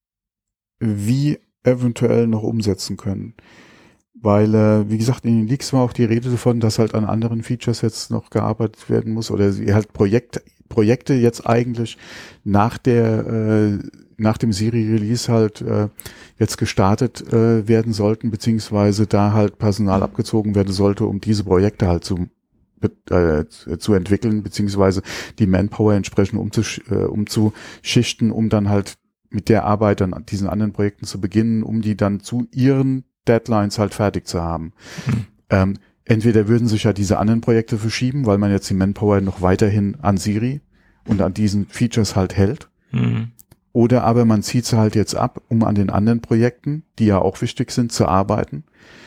[SPEAKER 2] wie eventuell noch umsetzen können. Weil, äh, wie gesagt, in den Leaks war auch die Rede davon, dass halt an anderen Features jetzt noch gearbeitet werden muss oder sie halt Projekt, Projekte jetzt eigentlich nach der äh, nach dem Siri-Release halt äh, jetzt gestartet äh, werden sollten, beziehungsweise da halt Personal abgezogen werden sollte, um diese Projekte halt zu äh, zu entwickeln, beziehungsweise die Manpower entsprechend umzusch äh, umzuschichten, um dann halt mit der Arbeit an diesen anderen Projekten zu beginnen, um die dann zu ihren Deadlines halt fertig zu haben. Mhm. Ähm, entweder würden sich ja diese anderen Projekte verschieben, weil man jetzt die Manpower noch weiterhin an Siri und an diesen Features halt hält.
[SPEAKER 3] Mhm.
[SPEAKER 2] Oder aber man zieht sie halt jetzt ab, um an den anderen Projekten, die ja auch wichtig sind, zu arbeiten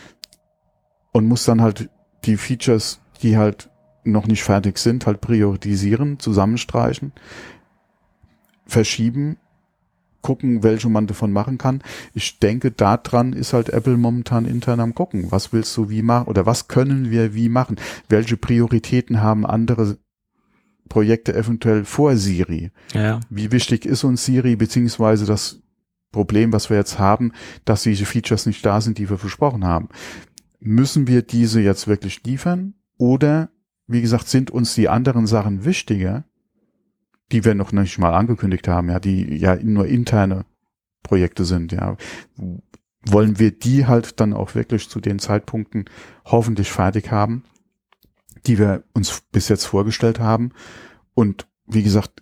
[SPEAKER 2] und muss dann halt die Features, die halt noch nicht fertig sind, halt priorisieren, zusammenstreichen, verschieben, gucken, welche man davon machen kann. Ich denke, daran ist halt Apple momentan intern am gucken. Was willst du wie machen oder was können wir wie machen? Welche Prioritäten haben andere Projekte eventuell vor Siri?
[SPEAKER 3] Ja.
[SPEAKER 2] Wie wichtig ist uns Siri, beziehungsweise das Problem, was wir jetzt haben, dass diese Features nicht da sind, die wir versprochen haben? Müssen wir diese jetzt wirklich liefern? Oder, wie gesagt, sind uns die anderen Sachen wichtiger, die wir noch nicht mal angekündigt haben, ja, die ja nur interne Projekte sind, ja. Wollen wir die halt dann auch wirklich zu den Zeitpunkten hoffentlich fertig haben, die wir uns bis jetzt vorgestellt haben? Und wie gesagt,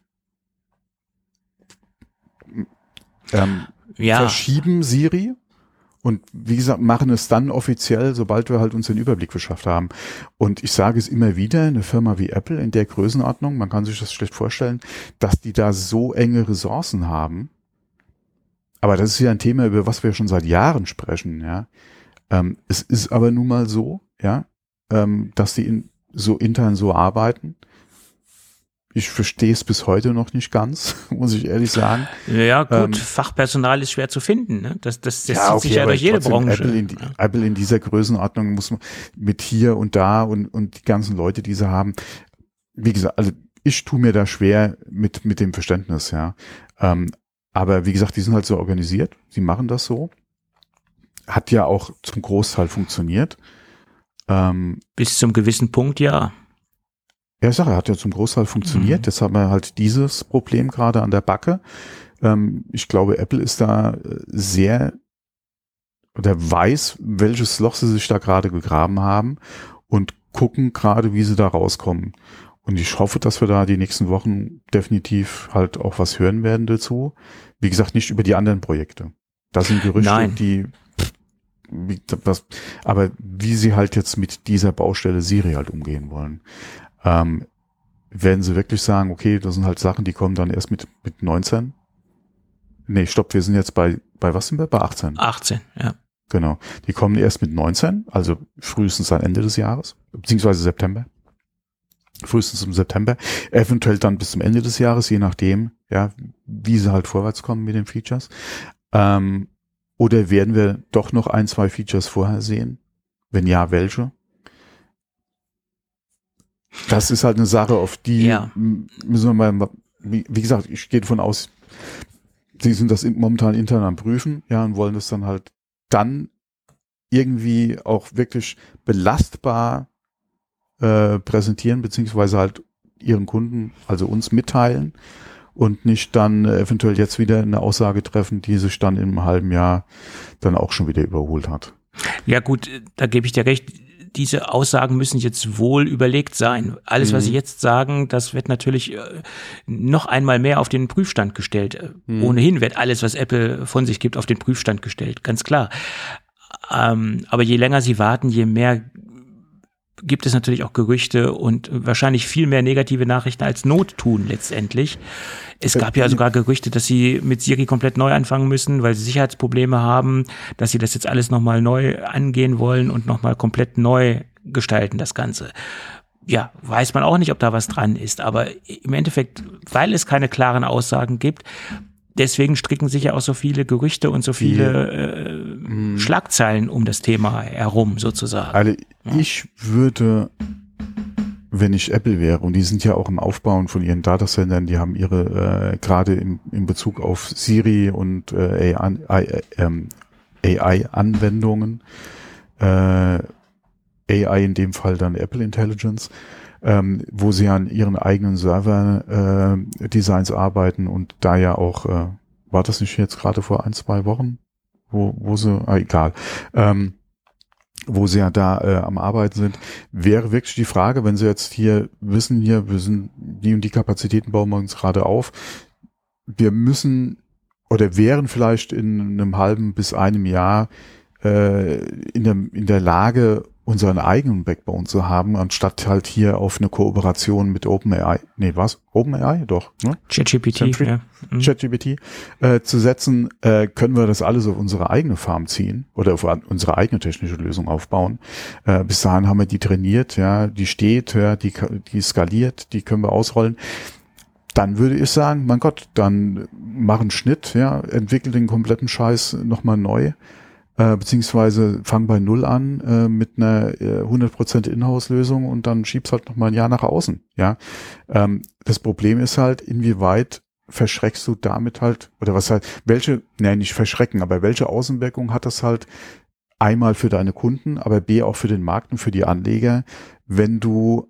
[SPEAKER 2] ähm,
[SPEAKER 3] Ja.
[SPEAKER 2] verschieben Siri und wie gesagt, machen es dann offiziell, sobald wir halt uns den Überblick verschafft haben. Und ich sage es immer wieder, eine Firma wie Apple in der Größenordnung, man kann sich das schlecht vorstellen, dass die da so enge Ressourcen haben. Aber das ist ja ein Thema, über was wir schon seit Jahren sprechen, ja. Ähm, es ist aber nun mal so, ja, ähm, dass die in, so intern so arbeiten. Ich verstehe es bis heute noch nicht ganz, muss ich ehrlich sagen.
[SPEAKER 3] Ja, gut,
[SPEAKER 2] Ähm,
[SPEAKER 3] Fachpersonal ist schwer zu finden, ne? Das, das, das
[SPEAKER 2] ja,
[SPEAKER 3] zieht
[SPEAKER 2] okay,
[SPEAKER 3] sich ja
[SPEAKER 2] aber
[SPEAKER 3] durch jede
[SPEAKER 2] trotzdem,
[SPEAKER 3] Branche.
[SPEAKER 2] Apple in, die, Apple in dieser Größenordnung muss man mit hier und da und, und die ganzen Leute, die sie haben, wie gesagt, also ich tue mir da schwer mit, mit dem Verständnis, ja. Ähm, aber wie gesagt, die sind halt so organisiert, sie machen das so. Hat ja auch zum Großteil funktioniert. Ähm,
[SPEAKER 3] Bis zum gewissen Punkt, ja.
[SPEAKER 2] Ja, ich sage, hat ja zum Großteil funktioniert.
[SPEAKER 3] Mhm.
[SPEAKER 2] Jetzt haben wir halt dieses Problem gerade an der Backe. Ähm, ich glaube, Apple ist da sehr oder weiß, welches Loch sie sich da gerade gegraben haben und gucken gerade, wie sie da rauskommen. Und ich hoffe, dass wir da die nächsten Wochen definitiv halt auch was hören werden dazu. Wie gesagt, nicht über die anderen Projekte. Da sind Gerüchte,
[SPEAKER 3] Nein.
[SPEAKER 2] die wie, was, aber wie sie halt jetzt mit dieser Baustelle Siri halt umgehen wollen. Ähm, werden sie wirklich sagen, okay, das sind halt Sachen, die kommen dann erst mit, mit neunzehn? Nee, stopp, wir sind jetzt bei, bei was sind wir? Bei achtzehn.
[SPEAKER 3] achtzehn, ja.
[SPEAKER 2] Genau. Die kommen erst mit neunzehn, also frühestens am Ende des Jahres, beziehungsweise September. Frühestens im September. Eventuell dann bis zum Ende des Jahres, je nachdem, ja, wie sie halt vorwärts kommen mit den Features. Ähm, oder werden wir doch noch ein, zwei Features vorher sehen? Wenn ja, welche? Das ist halt eine Sache, auf die
[SPEAKER 3] ja.
[SPEAKER 2] müssen wir mal, wie, wie gesagt, ich gehe davon aus, sie sind das momentan intern am Prüfen, ja, und wollen das dann halt dann irgendwie auch wirklich belastbar äh, präsentieren, beziehungsweise halt ihren Kunden, also uns mitteilen und nicht dann äh, eventuell jetzt wieder eine Aussage treffen, die sich dann im halben Jahr dann auch schon wieder überholt hat.
[SPEAKER 3] Ja gut, da gebe ich dir recht. Diese Aussagen müssen jetzt wohl überlegt sein. Alles, mhm. was Sie jetzt sagen, das wird natürlich äh, noch einmal mehr auf den Prüfstand gestellt. Mhm. Ohnehin wird alles, was Apple von sich gibt, auf den Prüfstand gestellt, ganz klar. Ähm, aber je länger Sie warten, je mehr gibt es natürlich auch Gerüchte und wahrscheinlich viel mehr negative Nachrichten als Not tun letztendlich. Es gab ja sogar Gerüchte, dass sie mit Siri komplett neu anfangen müssen, weil sie Sicherheitsprobleme haben, dass sie das jetzt alles nochmal neu angehen wollen und nochmal komplett neu gestalten, das Ganze. Ja, weiß man auch nicht, ob da was dran ist, aber im Endeffekt, weil es keine klaren Aussagen gibt, deswegen stricken sich ja auch so viele Gerüchte und so viele äh, hm. Schlagzeilen um das Thema herum, sozusagen.
[SPEAKER 2] Also ich würde, wenn ich Apple wäre, und die sind ja auch im Aufbauen von ihren Datacentern, die haben ihre, äh, gerade im, in Bezug auf Siri und äh, A I-Anwendungen, äh, A I in dem Fall dann Apple Intelligence, Ähm, wo sie an ihren eigenen Server-Designs äh, arbeiten und da ja auch, äh, war das nicht jetzt gerade vor ein, zwei Wochen, wo, wo sie, ah, egal, ähm, wo sie ja da äh, am Arbeiten sind, wäre wirklich die Frage, wenn sie jetzt hier wissen, hier, wir sind, die und die Kapazitäten bauen wir uns gerade auf, wir müssen oder wären vielleicht in einem halben bis einem Jahr äh, in der, in der Lage, unseren eigenen Backbone zu haben, anstatt halt hier auf eine Kooperation mit OpenAI, nee, was? OpenAI? Doch, ne?
[SPEAKER 3] ChatGPT, ja.
[SPEAKER 2] Mhm. ChatGPT äh, zu setzen, äh, können wir das alles auf unsere eigene Farm ziehen oder auf unsere eigene technische Lösung aufbauen. Äh, bis dahin haben wir die trainiert, ja, die steht, ja, die, die skaliert, die können wir ausrollen. Dann würde ich sagen, mein Gott, dann mach einen Schnitt, ja, entwickel den kompletten Scheiß nochmal neu. Äh, beziehungsweise fang bei Null an äh, mit einer äh, hundert Prozent Inhouse-Lösung und dann schieb's halt nochmal ein Jahr nach außen. Ja, ähm, das Problem ist halt, inwieweit verschreckst du damit halt, oder was halt, welche, nee, nicht verschrecken, aber welche Außenwirkung hat das halt einmal für deine Kunden, aber B auch für den Markt und für die Anleger, wenn du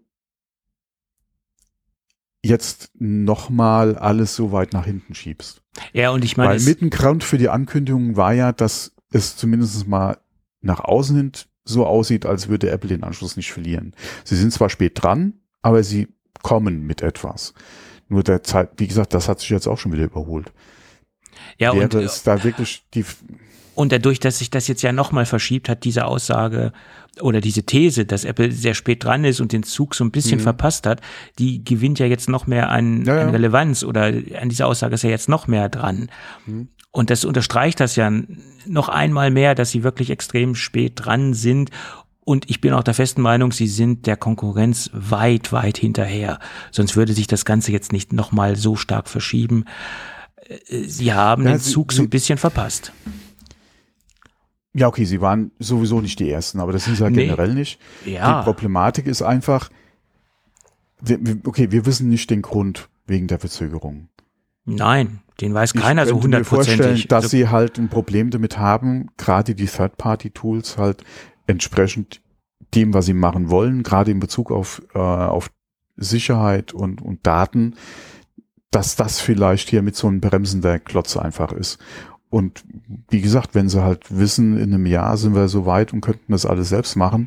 [SPEAKER 2] jetzt nochmal alles so weit nach hinten schiebst.
[SPEAKER 3] Ja, und ich meine,
[SPEAKER 2] weil mit dem Grund für die Ankündigung war ja, dass es zumindest mal nach außen hin so aussieht, als würde Apple den Anschluss nicht verlieren. Sie sind zwar spät dran, aber sie kommen mit etwas. Nur der Zeit, wie gesagt, das hat sich jetzt auch schon wieder überholt.
[SPEAKER 3] Ja,
[SPEAKER 2] Wäre
[SPEAKER 3] und
[SPEAKER 2] es da wirklich die
[SPEAKER 3] und dadurch, dass sich das jetzt ja nochmal verschiebt, hat diese Aussage oder diese These, dass Apple sehr spät dran ist und den Zug so ein bisschen mhm. verpasst hat, die gewinnt ja jetzt noch mehr an, ja, ja. an Relevanz oder an dieser Aussage ist ja jetzt noch mehr dran. Mhm. Und das unterstreicht das ja noch einmal mehr, dass sie wirklich extrem spät dran sind. Und ich bin auch der festen Meinung, sie sind der Konkurrenz weit, weit hinterher. Sonst würde sich das Ganze jetzt nicht nochmal so stark verschieben. Sie haben ja, den sie, Zug so ein bisschen verpasst.
[SPEAKER 2] Ja, okay, sie waren sowieso nicht die Ersten, aber das sind sie ja nee. generell nicht. Ja. Die Problematik ist einfach, okay, wir wissen nicht den Grund wegen der Verzögerung.
[SPEAKER 3] Nein, den weiß keiner so hundertprozentig.
[SPEAKER 2] Ich könnte mir vorstellen, dass also, sie halt ein Problem damit haben, gerade die Third-Party-Tools halt entsprechend dem, was sie machen wollen, gerade in Bezug auf, äh, auf Sicherheit und, und Daten, dass das vielleicht hier mit so einem bremsender Klotz einfach ist. Und wie gesagt, wenn sie halt wissen, in einem Jahr sind wir so weit und könnten das alles selbst machen.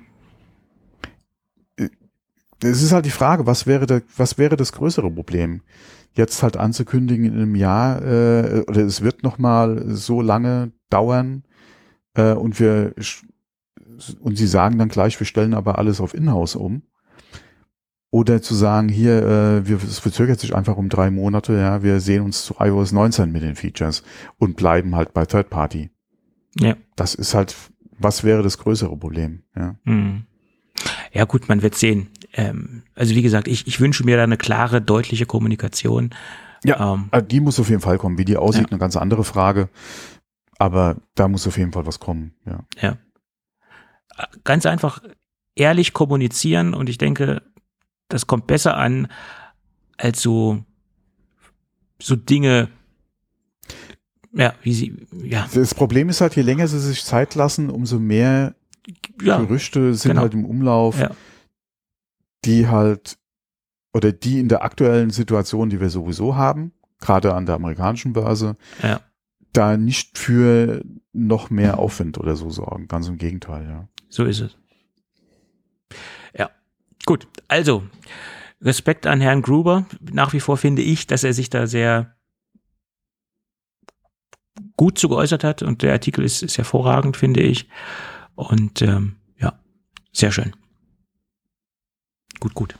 [SPEAKER 2] Es ist halt die Frage, was wäre der, was wäre das größere Problem? Jetzt halt anzukündigen in einem Jahr, äh, oder es wird noch mal so lange dauern, äh, und wir und sie sagen dann gleich, wir stellen aber alles auf Inhouse um. Oder zu sagen, hier, äh, wir, es verzögert sich einfach um drei Monate, ja, wir sehen uns zu iOS neunzehn mit den Features und bleiben halt bei Third Party.
[SPEAKER 3] Ja.
[SPEAKER 2] Das ist halt, was wäre das größere Problem, ja.
[SPEAKER 3] Mhm. Ja gut, man wird sehen. Ähm, also wie gesagt, ich, ich wünsche mir da eine klare, deutliche Kommunikation.
[SPEAKER 2] Ja, ähm, die muss auf jeden Fall kommen. Wie die aussieht, ja. Eine ganz andere Frage. Aber da muss auf jeden Fall was kommen, ja.
[SPEAKER 3] Ja. Ganz einfach ehrlich kommunizieren und ich denke, das kommt besser an als so, so Dinge, ja, wie sie, ja.
[SPEAKER 2] Das Problem ist halt, je länger sie sich Zeit lassen, umso mehr ja, Gerüchte sind genau. halt im Umlauf, ja. die halt, oder die in der aktuellen Situation, die wir sowieso haben, gerade an der amerikanischen Börse,
[SPEAKER 3] ja.
[SPEAKER 2] da nicht für noch mehr Aufwind oder so sorgen. Ganz im Gegenteil, ja.
[SPEAKER 3] So ist es. Ja, gut. Also, Respekt an Herrn Gruber. Nach wie vor finde ich, dass er sich da sehr gut zu geäußert hat und der Artikel ist, ist hervorragend, finde ich. Und ähm, ja, sehr schön. Gut, gut.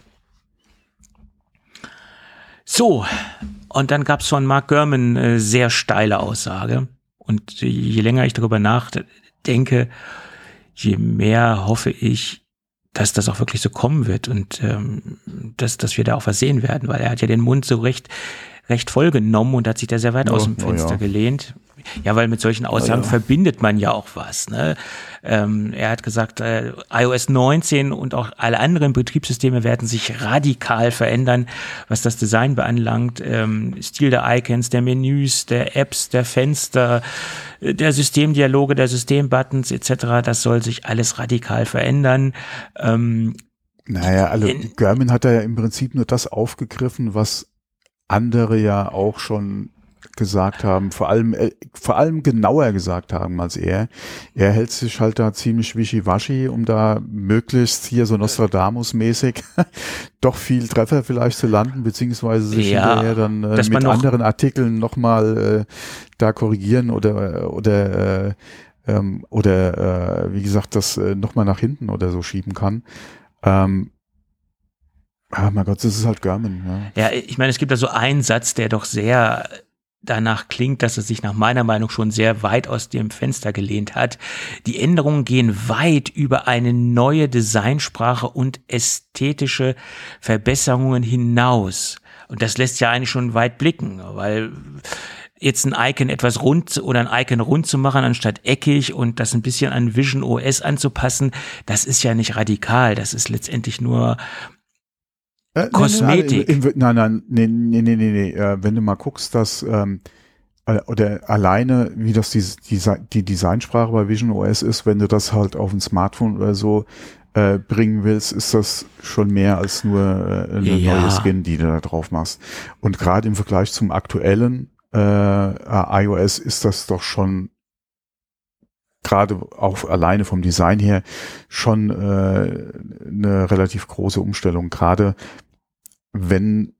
[SPEAKER 3] So, und dann gab es von Mark Gurman eine sehr steile Aussage. Und je länger ich darüber nachdenke, je mehr hoffe ich, dass das auch wirklich so kommen wird und ähm, dass, dass wir da auch was sehen werden, weil er hat ja den Mund so recht, recht voll genommen und hat sich da sehr weit
[SPEAKER 2] ja,
[SPEAKER 3] aus dem Fenster
[SPEAKER 2] ja.
[SPEAKER 3] gelehnt. Ja, weil mit solchen Aussagen ja, ja. verbindet man ja auch was. Ne? Ähm, er hat gesagt, äh, iOS neunzehn und auch alle anderen Betriebssysteme werden sich radikal verändern, was das Design beanlangt. Ähm, Stil der Icons, der Menüs, der Apps, der Fenster, der Systemdialoge, der Systembuttons et cetera. Das soll sich alles radikal verändern. Ähm,
[SPEAKER 2] naja, also Gurman hat ja im Prinzip nur das aufgegriffen, was andere ja auch schon gesagt haben, vor allem äh, vor allem genauer gesagt haben als er. Er hält sich halt da ziemlich wischiwaschi, um da möglichst hier so Nostradamus-mäßig doch viel Treffer vielleicht zu landen, beziehungsweise sich
[SPEAKER 3] ja,
[SPEAKER 2] hinterher dann äh, mit noch anderen Artikeln nochmal äh, da korrigieren oder oder äh, ähm, oder äh, wie gesagt, das äh, nochmal nach hinten oder so schieben kann. Ähm, ah, mein Gott, das ist halt Gurman.
[SPEAKER 3] Ja, ja ich meine, es gibt da so einen Satz, der doch sehr danach klingt, dass er sich nach meiner Meinung schon sehr weit aus dem Fenster gelehnt hat. Die Änderungen gehen weit über eine neue Designsprache und ästhetische Verbesserungen hinaus. Und das lässt ja eigentlich schon weit blicken, weil jetzt ein Icon etwas rund oder ein Icon rund zu machen, anstatt eckig und das ein bisschen an Vision O S anzupassen, das ist ja nicht radikal. Das ist letztendlich nur
[SPEAKER 2] Äh,
[SPEAKER 3] Kosmetik.
[SPEAKER 2] Nein, nein, nein, nee, nee, nee, nee, nee. Äh, wenn du mal guckst, dass ähm, oder alleine, wie das die, die, die Designsprache bei Vision O S ist, wenn du das halt auf ein Smartphone oder so äh, bringen willst, ist das schon mehr als nur äh, eine
[SPEAKER 3] ja.
[SPEAKER 2] neue Skin, die du da drauf machst. Und gerade im Vergleich zum aktuellen äh, iOS ist das doch schon gerade auch alleine vom Design her schon äh, eine relativ große Umstellung, gerade wenn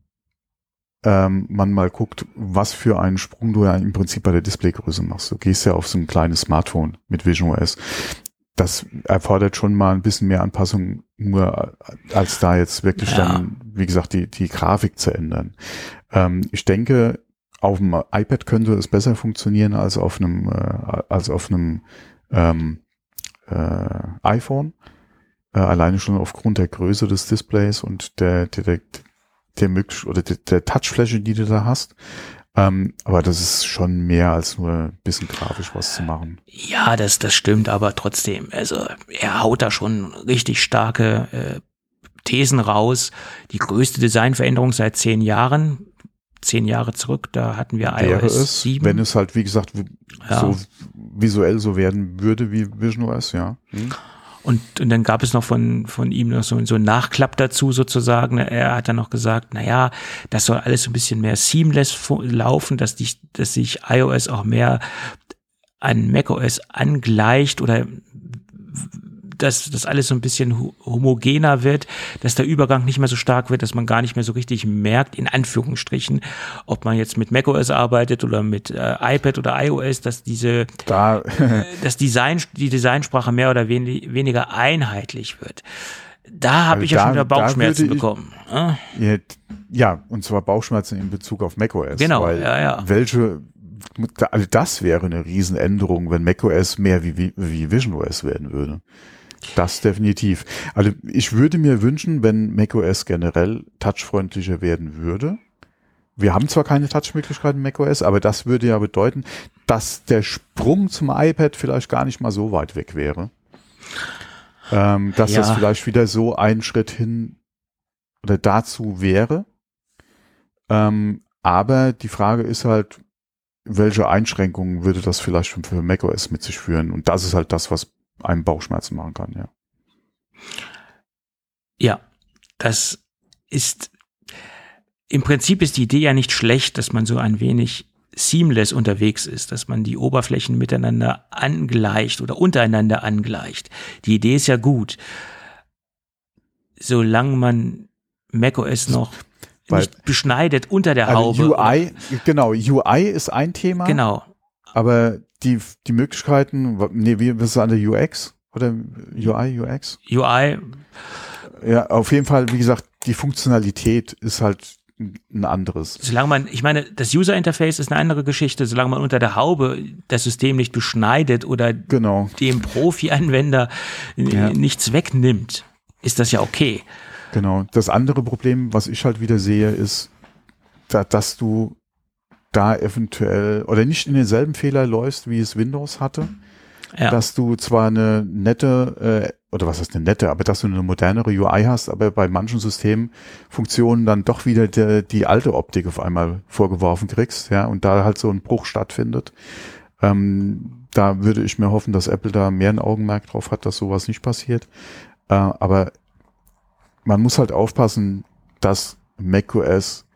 [SPEAKER 2] ähm, man mal guckt, was für einen Sprung du ja im Prinzip bei der Displaygröße machst. Du gehst ja auf so ein kleines Smartphone mit Vision O S. Das erfordert schon mal ein bisschen mehr Anpassung, nur als da jetzt wirklich ja. dann, wie gesagt, die, die Grafik zu ändern. Ähm, ich denke, auf dem iPad könnte es besser funktionieren als auf einem, äh, als auf einem ähm, äh, iPhone. Äh, alleine schon aufgrund der Größe des Displays und der, der, der, der möglich oder der, der Touchfläche, die du da hast. Ähm, aber das ist schon mehr als nur ein bisschen grafisch was zu machen.
[SPEAKER 3] Ja, das, das stimmt, aber trotzdem, also er haut da schon richtig starke äh, Thesen raus. Die größte Designveränderung seit zehn Jahren. Zehn Jahre zurück, da hatten wir
[SPEAKER 2] Wäre
[SPEAKER 3] iOS
[SPEAKER 2] es,
[SPEAKER 3] sieben.
[SPEAKER 2] Wenn es halt, wie gesagt,
[SPEAKER 3] ja.
[SPEAKER 2] so visuell so werden würde wie Vision O S, ja. Hm.
[SPEAKER 3] Und, und dann gab es noch von, von ihm noch so, so einen Nachklapp dazu sozusagen. Er hat dann noch gesagt, na ja, das soll alles so ein bisschen mehr seamless laufen, dass, die, dass sich iOS auch mehr an macOS angleicht oder dass das alles so ein bisschen homogener wird, dass der Übergang nicht mehr so stark wird, dass man gar nicht mehr so richtig merkt, in Anführungsstrichen, ob man jetzt mit macOS arbeitet oder mit äh, iPad oder iOS, dass diese
[SPEAKER 2] da
[SPEAKER 3] äh, das Design, die Designsprache mehr oder wenig, weniger einheitlich wird. Da habe
[SPEAKER 2] also
[SPEAKER 3] ich ja
[SPEAKER 2] da,
[SPEAKER 3] schon wieder Bauchschmerzen
[SPEAKER 2] ich,
[SPEAKER 3] bekommen.
[SPEAKER 2] Ja, ja, und zwar Bauchschmerzen in Bezug auf macOS.
[SPEAKER 3] Genau,
[SPEAKER 2] weil
[SPEAKER 3] ja, ja.
[SPEAKER 2] Welche, also das wäre eine Riesenänderung, wenn macOS mehr wie, wie, wie visionOS werden würde. Das definitiv. Also ich würde mir wünschen, wenn macOS generell touchfreundlicher werden würde. Wir haben zwar keine Touchmöglichkeiten in macOS, aber das würde ja bedeuten, dass der Sprung zum iPad vielleicht gar nicht mal so weit weg wäre. Ähm, dass
[SPEAKER 3] Ja.
[SPEAKER 2] das vielleicht wieder so ein Schritt hin oder dazu wäre. Ähm, aber die Frage ist halt, welche Einschränkungen würde das vielleicht für macOS mit sich führen? Und das ist halt das, was einem Bauchschmerzen machen kann, ja.
[SPEAKER 3] Ja, das ist, im Prinzip ist die Idee ja nicht schlecht, dass man so ein wenig seamless unterwegs ist, dass man die Oberflächen miteinander angleicht oder untereinander angleicht. Die Idee ist ja gut. Solange man macOS noch
[SPEAKER 2] Weil,
[SPEAKER 3] nicht beschneidet unter der
[SPEAKER 2] also
[SPEAKER 3] Haube.
[SPEAKER 2] U I, genau, U I ist ein Thema.
[SPEAKER 3] Genau.
[SPEAKER 2] Aber die, die Möglichkeiten, nee, wie, was ist an der U X? Oder U I, U X?
[SPEAKER 3] U I.
[SPEAKER 2] Ja, auf jeden Fall, wie gesagt, die Funktionalität ist halt ein anderes.
[SPEAKER 3] Solange man, ich meine, das User-Interface ist eine andere Geschichte, solange man unter der Haube das System nicht beschneidet oder
[SPEAKER 2] Genau.
[SPEAKER 3] dem Profi-Anwender
[SPEAKER 2] Ja.
[SPEAKER 3] nichts wegnimmt, ist das ja okay.
[SPEAKER 2] Genau. Das andere Problem, was ich halt wieder sehe, ist, da, dass du da eventuell oder nicht in denselben Fehler läufst, wie es Windows hatte.
[SPEAKER 3] Ja.
[SPEAKER 2] Dass du zwar eine nette, äh, oder was heißt eine nette, aber dass du eine modernere U I hast, aber bei manchen Systemfunktionen dann doch wieder die, die alte Optik auf einmal vorgeworfen kriegst, ja, und da halt so ein Bruch stattfindet. Ähm, da würde ich mir hoffen, dass Apple da mehr ein Augenmerk drauf hat, dass sowas nicht passiert. Äh, aber man muss halt aufpassen, dass macOS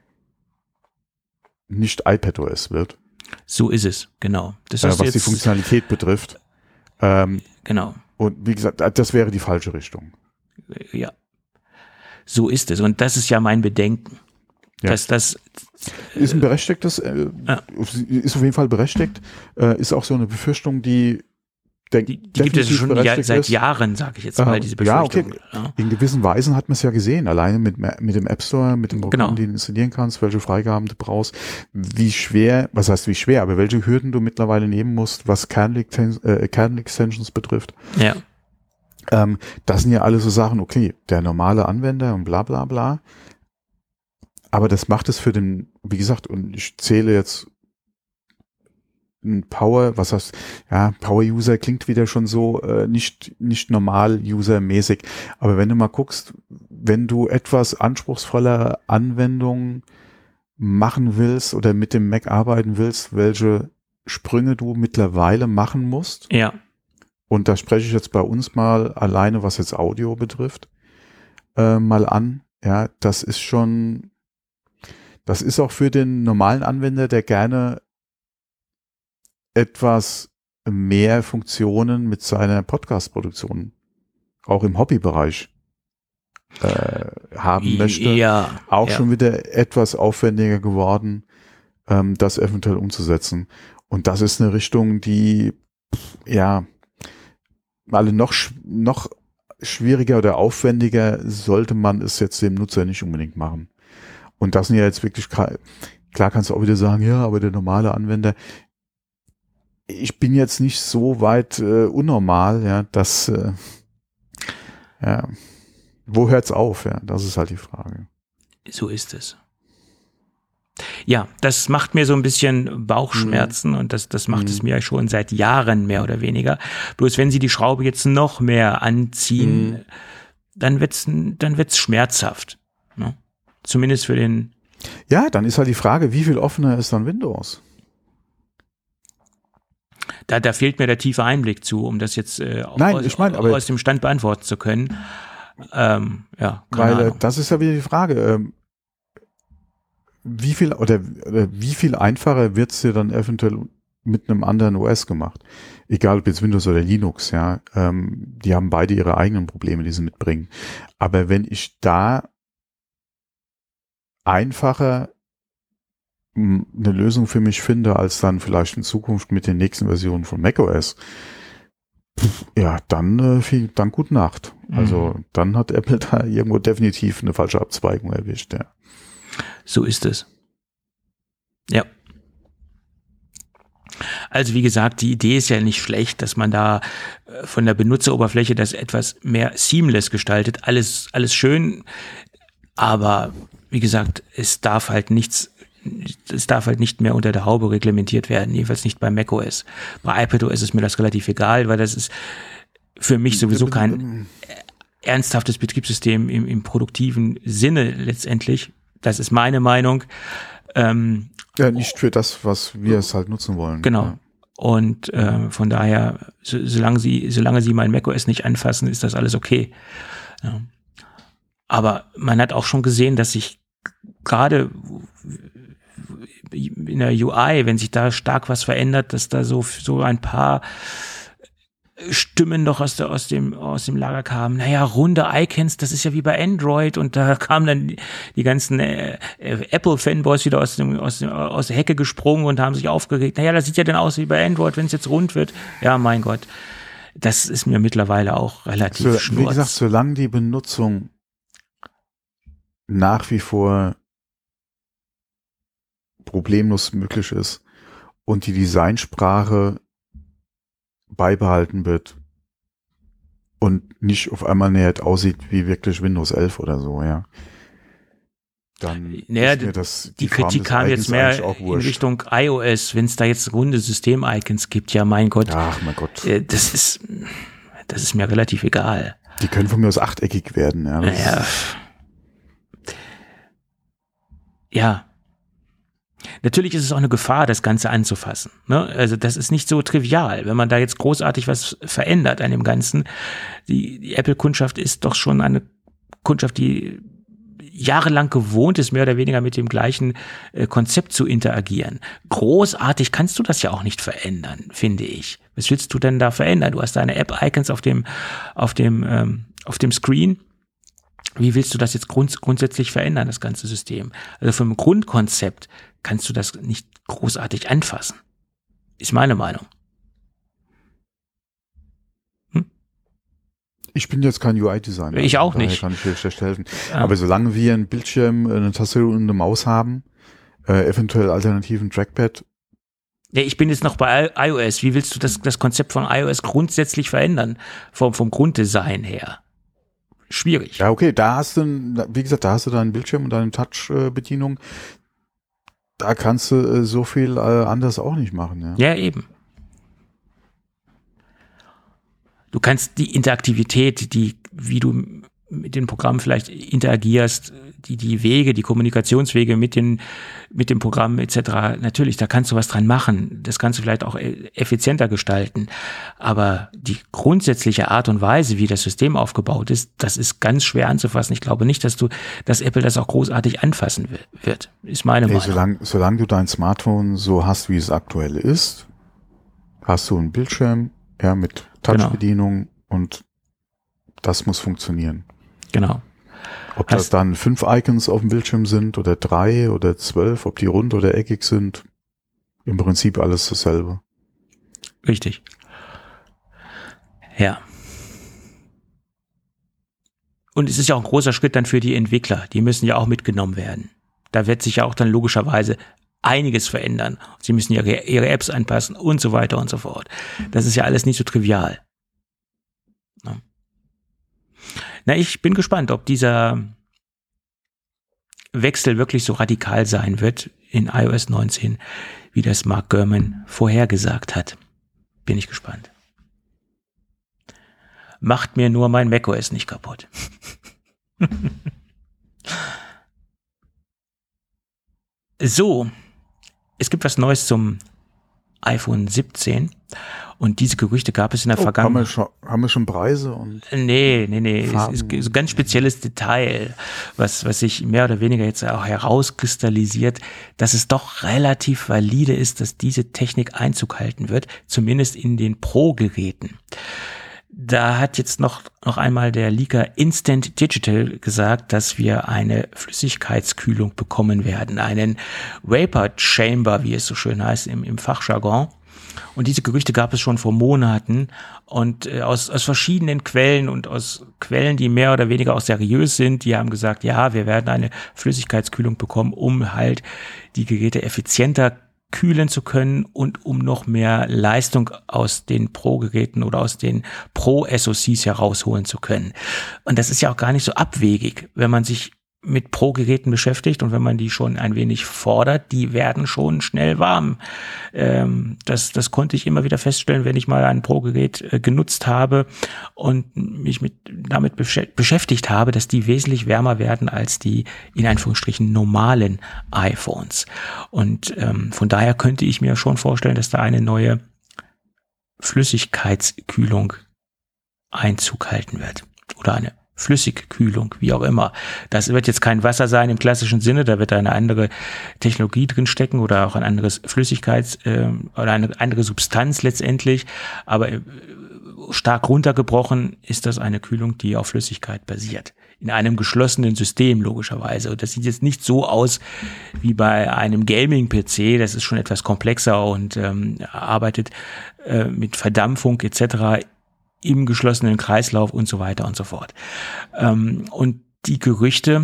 [SPEAKER 2] nicht iPadOS wird.
[SPEAKER 3] So ist es, genau. Das
[SPEAKER 2] Äh,
[SPEAKER 3] hast
[SPEAKER 2] was
[SPEAKER 3] du
[SPEAKER 2] die
[SPEAKER 3] jetzt,
[SPEAKER 2] Funktionalität betrifft. Ähm,
[SPEAKER 3] genau,
[SPEAKER 2] und wie gesagt, das wäre die falsche Richtung.
[SPEAKER 3] ja. So ist es. Und das ist ja mein Bedenken.
[SPEAKER 2] Ja.
[SPEAKER 3] Dass das
[SPEAKER 2] Ist ein berechtigtes, äh,
[SPEAKER 3] Ja.
[SPEAKER 2] ist auf jeden Fall berechtigt. Äh, ist auch so eine Befürchtung, die denk,
[SPEAKER 3] Die, die gibt es
[SPEAKER 2] definitiv
[SPEAKER 3] schon ja,
[SPEAKER 2] berechtigt
[SPEAKER 3] seit
[SPEAKER 2] ist.
[SPEAKER 3] Jahren, sage ich jetzt mal,
[SPEAKER 2] Äh,
[SPEAKER 3] diese
[SPEAKER 2] ja, okay.
[SPEAKER 3] Befürchtung. Ja.
[SPEAKER 2] In gewissen Weisen hat man es ja gesehen, alleine mit, mit dem App Store, mit dem Programm,
[SPEAKER 3] Genau.
[SPEAKER 2] den du installieren kannst, welche Freigaben du brauchst, wie schwer, was heißt wie schwer, aber welche Hürden du mittlerweile nehmen musst, was Kernel-Extensions äh, Kernel-Extensions betrifft.
[SPEAKER 3] Ja.
[SPEAKER 2] Ähm, das sind ja alle so Sachen, okay, der normale Anwender und bla bla bla. Aber das macht es für den, wie gesagt, und ich zähle jetzt ein Power, was heißt, ja, Power-User klingt wieder schon so äh, nicht nicht normal-User-mäßig. Aber wenn du mal guckst, wenn du etwas anspruchsvoller Anwendungen machen willst oder mit dem Mac arbeiten willst, welche Sprünge du mittlerweile machen musst,
[SPEAKER 3] Ja.
[SPEAKER 2] und da spreche ich jetzt bei uns mal alleine, was jetzt Audio betrifft, äh, mal an. Ja, das ist schon, das ist auch für den normalen Anwender, der gerne etwas mehr Funktionen mit seiner Podcast-Produktion auch im Hobbybereich äh, haben möchte,
[SPEAKER 3] Ja.
[SPEAKER 2] auch
[SPEAKER 3] ja.
[SPEAKER 2] schon wieder etwas aufwendiger geworden, ähm, das eventuell umzusetzen. Und das ist eine Richtung, die ja alle noch sch- noch schwieriger oder aufwendiger sollte man es jetzt dem Nutzer nicht unbedingt machen. Und das sind ja jetzt wirklich, klar kannst du auch wieder sagen, ja, aber der normale Anwender, ich bin jetzt nicht so weit äh, unnormal, ja, dass, äh, ja, wo hört's auf, ja, das ist halt die Frage.
[SPEAKER 3] So ist es. Ja, das macht mir so ein bisschen Bauchschmerzen und das, das macht
[SPEAKER 2] Mhm.
[SPEAKER 3] es mir schon seit Jahren mehr oder weniger. Bloß wenn sie die Schraube jetzt noch mehr anziehen,
[SPEAKER 2] Mhm.
[SPEAKER 3] dann wird's, dann wird's schmerzhaft. Ne? Zumindest für den.
[SPEAKER 2] Ja, dann ist halt die Frage, wie viel offener ist dann Windows?
[SPEAKER 3] Da, da fehlt mir der tiefe Einblick zu, um das jetzt äh,
[SPEAKER 2] Nein,
[SPEAKER 3] aus,
[SPEAKER 2] ich mein, aber-
[SPEAKER 3] aus dem Stand beantworten zu können. Ähm, ja, keine
[SPEAKER 2] Weil äh,
[SPEAKER 3] Ahnung.
[SPEAKER 2] das ist ja wieder die Frage, ähm, wie viel oder, oder wie viel einfacher wird es dir dann eventuell mit einem anderen O S gemacht. Egal ob jetzt Windows oder Linux, ja. Ähm, die haben beide ihre eigenen Probleme, die sie mitbringen. Aber wenn ich da einfacher m, eine Lösung für mich finde, als dann vielleicht in Zukunft mit den nächsten Versionen von macOS, pf, ja, dann, äh, viel, dann gute Nacht.
[SPEAKER 3] Mhm.
[SPEAKER 2] Also dann hat Apple da irgendwo definitiv eine falsche Abzweigung erwischt, ja.
[SPEAKER 3] So ist es. Ja. Also wie gesagt, die Idee ist ja nicht schlecht, dass man da äh, von der Benutzeroberfläche das etwas mehr seamless gestaltet. Alles, alles schön, aber wie gesagt, es darf halt nichts, es darf halt nicht mehr unter der Haube reglementiert werden, jedenfalls nicht bei macOS. Bei iPadOS ist mir das relativ egal, weil das ist für mich sowieso kein ernsthaftes Betriebssystem im, im produktiven Sinne letztendlich. Das ist meine Meinung. Ähm,
[SPEAKER 2] Ja, nicht für das, was wir es halt nutzen wollen.
[SPEAKER 3] Genau.
[SPEAKER 2] Ja.
[SPEAKER 3] Und äh, von daher, so, solange sie, solange sie mein macOS nicht anfassen, ist das alles okay. Ja. Aber man hat auch schon gesehen, dass sich gerade in der U I, wenn sich da stark was verändert, dass da so so ein paar Stimmen noch aus, der, aus, dem, aus dem Lager kamen. Naja, runde Icons, das ist ja wie bei Android. Und da kamen dann die, die ganzen äh, Apple-Fanboys wieder aus, dem, aus, dem, aus der Hecke gesprungen und haben sich aufgeregt. Naja, das sieht ja dann aus wie bei Android, wenn es jetzt rund wird. Ja, mein Gott. Das ist mir mittlerweile auch relativ
[SPEAKER 2] so,
[SPEAKER 3] schnurz.
[SPEAKER 2] Wie gesagt, solange die Benutzung nach wie vor problemlos möglich ist und die Designsprache beibehalten wird und nicht auf einmal näher aussieht wie wirklich Windows elf oder so, ja. Dann
[SPEAKER 3] naja,
[SPEAKER 2] ist mir das,
[SPEAKER 3] die, die Kritik kam jetzt mehr in Richtung iOS, wenn es da jetzt runde System-Icons gibt, ja mein Gott.
[SPEAKER 2] Ach mein Gott.
[SPEAKER 3] Äh, das ist, das ist mir relativ egal.
[SPEAKER 2] Die können von mir aus achteckig werden, ja.
[SPEAKER 3] Naja. Ja. Natürlich ist es auch eine Gefahr, das Ganze anzufassen. Ne? Also das ist nicht so trivial, wenn man da jetzt großartig was verändert an dem Ganzen. Die, die Apple-Kundschaft ist doch schon eine Kundschaft, die jahrelang gewohnt ist, mehr oder weniger mit dem gleichen äh, Konzept zu interagieren. Großartig kannst du das ja auch nicht verändern, finde ich. Was willst du denn da verändern? Du hast deine App-Icons auf dem, auf dem, ähm, auf dem Screen. Wie willst du das jetzt grunds- grundsätzlich verändern, das ganze System? Also vom Grundkonzept kannst du das nicht großartig anfassen. Ist meine Meinung. Hm?
[SPEAKER 2] Ich bin jetzt kein U I-Designer.
[SPEAKER 3] Ich auch
[SPEAKER 2] daher
[SPEAKER 3] nicht.
[SPEAKER 2] Kann ich dir schlecht helfen.
[SPEAKER 3] Ja.
[SPEAKER 2] Aber solange wir einen Bildschirm, eine Tastatur und eine Maus haben, äh, eventuell alternativen Trackpad.
[SPEAKER 3] Ja, ich bin jetzt noch bei iOS. Wie willst du das, das Konzept von iOS grundsätzlich verändern? Vom, vom Grunddesign her. Schwierig.
[SPEAKER 2] Ja, okay, da hast du, wie gesagt, da hast du deinen Bildschirm und deine Touch-Bedienung. Da kannst du äh, so viel äh, anders auch nicht machen. Ja.
[SPEAKER 3] Ja, eben. Du kannst die Interaktivität, die, wie du mit den Programmen vielleicht interagierst, die, die Wege, die Kommunikationswege mit den, mit dem Programm et cetera. Natürlich, da kannst du was dran machen. Das kannst du vielleicht auch effizienter gestalten. Aber die grundsätzliche Art und Weise, wie das System aufgebaut ist, das ist ganz schwer anzufassen. Ich glaube nicht, dass du, dass Apple das auch großartig anfassen wird. Ist meine
[SPEAKER 2] nee,
[SPEAKER 3] Meinung.
[SPEAKER 2] Solange, solange du dein Smartphone so hast, wie es aktuell ist, hast du einen Bildschirm, ja, mit Touch-Bedienung genau. Und das muss funktionieren.
[SPEAKER 3] Genau.
[SPEAKER 2] Ob das Hast dann fünf Icons auf dem Bildschirm sind oder drei oder zwölf, ob die rund oder eckig sind, im Prinzip alles dasselbe.
[SPEAKER 3] Richtig. Ja. Und es ist ja auch ein großer Schritt dann für die Entwickler. Die müssen ja auch mitgenommen werden. Da wird sich ja auch dann logischerweise einiges verändern. Sie müssen ja ihre, ihre Apps anpassen und so weiter und so fort. Das ist ja alles nicht so trivial. Ja. Na, ich bin gespannt, ob dieser Wechsel wirklich so radikal sein wird in iOS neunzehn, wie das Mark Gurman vorhergesagt hat. Bin ich gespannt. Macht mir nur mein macOS nicht kaputt. So, es gibt was Neues zum iPhone siebzehn. Und diese Gerüchte gab es in der
[SPEAKER 2] oh,
[SPEAKER 3] Vergangenheit.
[SPEAKER 2] Haben wir schon, haben wir schon Preise? Und
[SPEAKER 3] nee, nee, nee.
[SPEAKER 2] Farben.
[SPEAKER 3] Es ist so ein ganz spezielles Detail, was, was sich mehr oder weniger jetzt auch herauskristallisiert, dass es doch relativ valide ist, dass diese Technik Einzug halten wird, zumindest in den Pro-Geräten. Da hat jetzt noch, noch einmal der Leaker Instant Digital gesagt, dass wir eine Flüssigkeitskühlung bekommen werden, einen Vapor Chamber, wie es so schön heißt im, im Fachjargon. Und diese Gerüchte gab es schon vor Monaten und äh, aus, aus verschiedenen Quellen und aus Quellen, die mehr oder weniger auch seriös sind, die haben gesagt, ja, wir werden eine Flüssigkeitskühlung bekommen, um halt die Geräte effizienter kühlen zu können und um noch mehr Leistung aus den Pro-Geräten oder aus den Pro-S O Cs herausholen zu können. Und das ist ja auch gar nicht so abwegig, wenn man sich mit Pro-Geräten beschäftigt und wenn man die schon ein wenig fordert, die werden schon schnell warm. Ähm, das, das konnte ich immer wieder feststellen, wenn ich mal ein Pro-Gerät äh, genutzt habe und mich mit damit besch- beschäftigt habe, dass die wesentlich wärmer werden als die in Anführungsstrichen normalen iPhones. Und ähm, von daher könnte ich mir schon vorstellen, dass da eine neue Flüssigkeitskühlung Einzug halten wird oder eine Flüssigkühlung, wie auch immer. Das wird jetzt kein Wasser sein im klassischen Sinne, da wird eine andere Technologie drin stecken oder auch ein anderes Flüssigkeits- äh, oder eine andere Substanz letztendlich, aber äh, stark runtergebrochen ist das eine Kühlung, die auf Flüssigkeit basiert. In einem geschlossenen System logischerweise. Und das sieht jetzt nicht so aus wie bei einem Gaming-P C, das ist schon etwas komplexer und ähm, arbeitet äh, mit Verdampfung et cetera im geschlossenen Kreislauf und so weiter und so fort. Ähm, und die Gerüchte,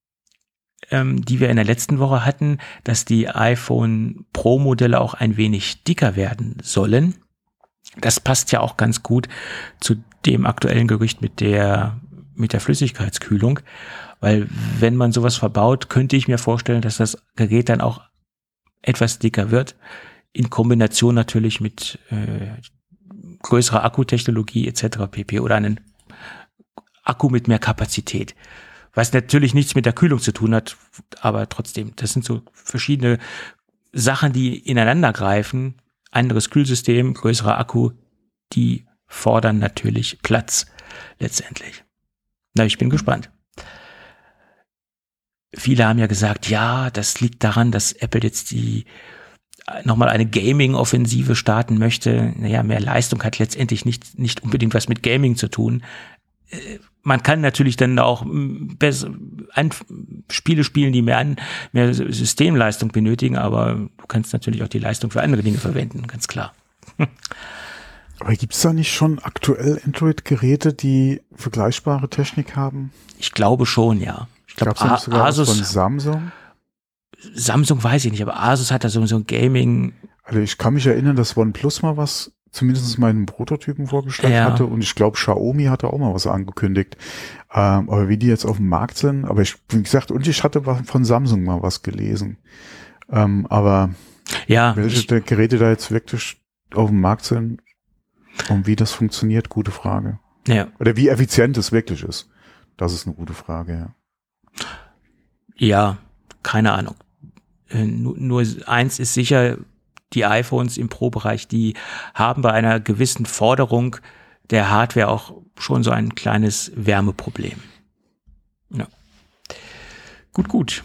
[SPEAKER 3] ähm, die wir in der letzten Woche hatten, dass die iPhone Pro-Modelle auch ein wenig dicker werden sollen, das passt ja auch ganz gut zu dem aktuellen Gerücht mit der, mit der Flüssigkeitskühlung, weil wenn man sowas verbaut, könnte ich mir vorstellen, dass das Gerät dann auch etwas dicker wird, in Kombination natürlich mit äh, größere Akkutechnologie et cetera pp. Oder einen Akku mit mehr Kapazität. Was natürlich nichts mit der Kühlung zu tun hat, aber trotzdem, das sind so verschiedene Sachen, die ineinander greifen. Anderes Kühlsystem, größerer Akku, die fordern natürlich Platz letztendlich. Na, ich bin gespannt. Viele haben ja gesagt, ja, das liegt daran, dass Apple jetzt die nochmal eine Gaming-Offensive starten möchte. Naja, mehr Leistung hat letztendlich nicht, nicht unbedingt was mit Gaming zu tun. Man kann natürlich dann auch besser an Spiele spielen, die mehr, an, mehr Systemleistung benötigen, aber du kannst natürlich auch die Leistung für andere Dinge verwenden, ganz klar.
[SPEAKER 2] Aber gibt es da nicht schon aktuell Android-Geräte, die vergleichbare Technik haben?
[SPEAKER 3] Ich glaube schon, ja. Ich glaube,
[SPEAKER 2] Gab's da nicht sogar
[SPEAKER 3] Asus
[SPEAKER 2] was von Samsung?
[SPEAKER 3] Samsung weiß ich nicht, aber Asus hat da so, so ein Gaming.
[SPEAKER 2] Also ich kann mich erinnern, dass OnePlus mal was, zumindest meinen Prototypen vorgestellt
[SPEAKER 3] ja.
[SPEAKER 2] hatte und ich glaube Xiaomi hatte auch mal was angekündigt. Ähm, aber wie die jetzt auf dem Markt sind, aber ich, wie gesagt, und ich hatte von Samsung mal was gelesen. Ähm, aber
[SPEAKER 3] ja,
[SPEAKER 2] welche
[SPEAKER 3] ich,
[SPEAKER 2] der Geräte da jetzt wirklich auf dem Markt sind und wie das funktioniert, gute Frage.
[SPEAKER 3] Ja.
[SPEAKER 2] Oder wie effizient es wirklich ist. Das ist eine gute Frage, ja.
[SPEAKER 3] Ja, keine Ahnung. Nur, nur eins ist sicher, die iPhones im Pro-Bereich, die haben bei einer gewissen Forderung der Hardware auch schon so ein kleines Wärmeproblem. Ja. Gut, gut.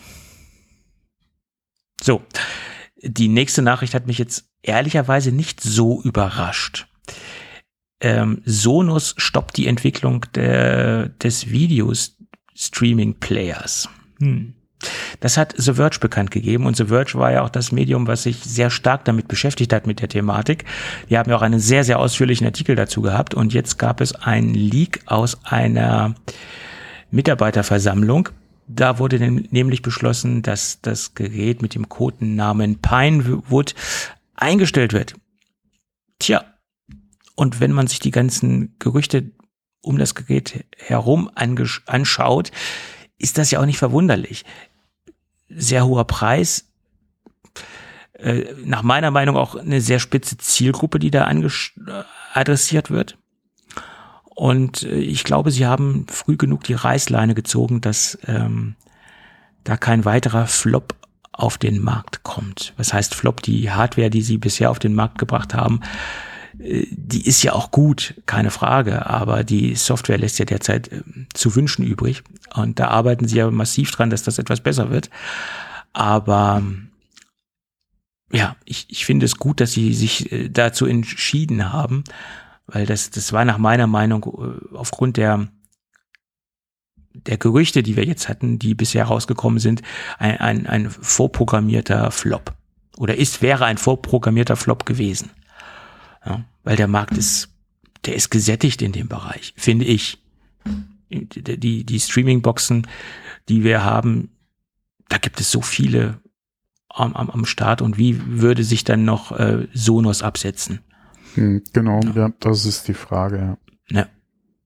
[SPEAKER 3] So, die nächste Nachricht hat mich jetzt ehrlicherweise nicht so überrascht. Ähm, Sonos stoppt die Entwicklung der, des Videos-Streaming-Players. Hm. Das hat The Verge bekannt gegeben und The Verge war ja auch das Medium, was sich sehr stark damit beschäftigt hat mit der Thematik. Die haben ja auch einen sehr, sehr ausführlichen Artikel dazu gehabt und jetzt gab es einen Leak aus einer Mitarbeiterversammlung. Da wurde nämlich beschlossen, dass das Gerät mit dem Codenamen Pinewood eingestellt wird. Tja, und wenn man sich die ganzen Gerüchte um das Gerät herum angesch- anschaut, ist das ja auch nicht verwunderlich. Sehr hoher Preis, äh, nach meiner Meinung auch eine sehr spitze Zielgruppe, die da anges- adressiert wird. Und äh, ich glaube, sie haben früh genug die Reißleine gezogen, dass ähm, da kein weiterer Flop auf den Markt kommt. Was heißt Flop? Die Hardware, die sie bisher auf den Markt gebracht haben, die ist ja auch gut, keine Frage, aber die Software lässt ja derzeit zu wünschen übrig und da arbeiten sie ja massiv dran, dass das etwas besser wird. Aber ja, ich, ich finde es gut, dass sie sich dazu entschieden haben, weil das, das war nach meiner Meinung aufgrund der der Gerüchte, die wir jetzt hatten, die bisher rausgekommen sind, ein, ein, ein vorprogrammierter Flop. Oder ist, wäre ein vorprogrammierter Flop gewesen. Ja, weil der Markt ist, der ist gesättigt in dem Bereich, finde ich. Die, die Streaming-Boxen, die wir haben, da gibt es so viele am, am, am Start und wie würde sich dann noch äh, Sonos absetzen?
[SPEAKER 2] Hm, genau, ja. ja, das ist die Frage, ja.
[SPEAKER 3] ja.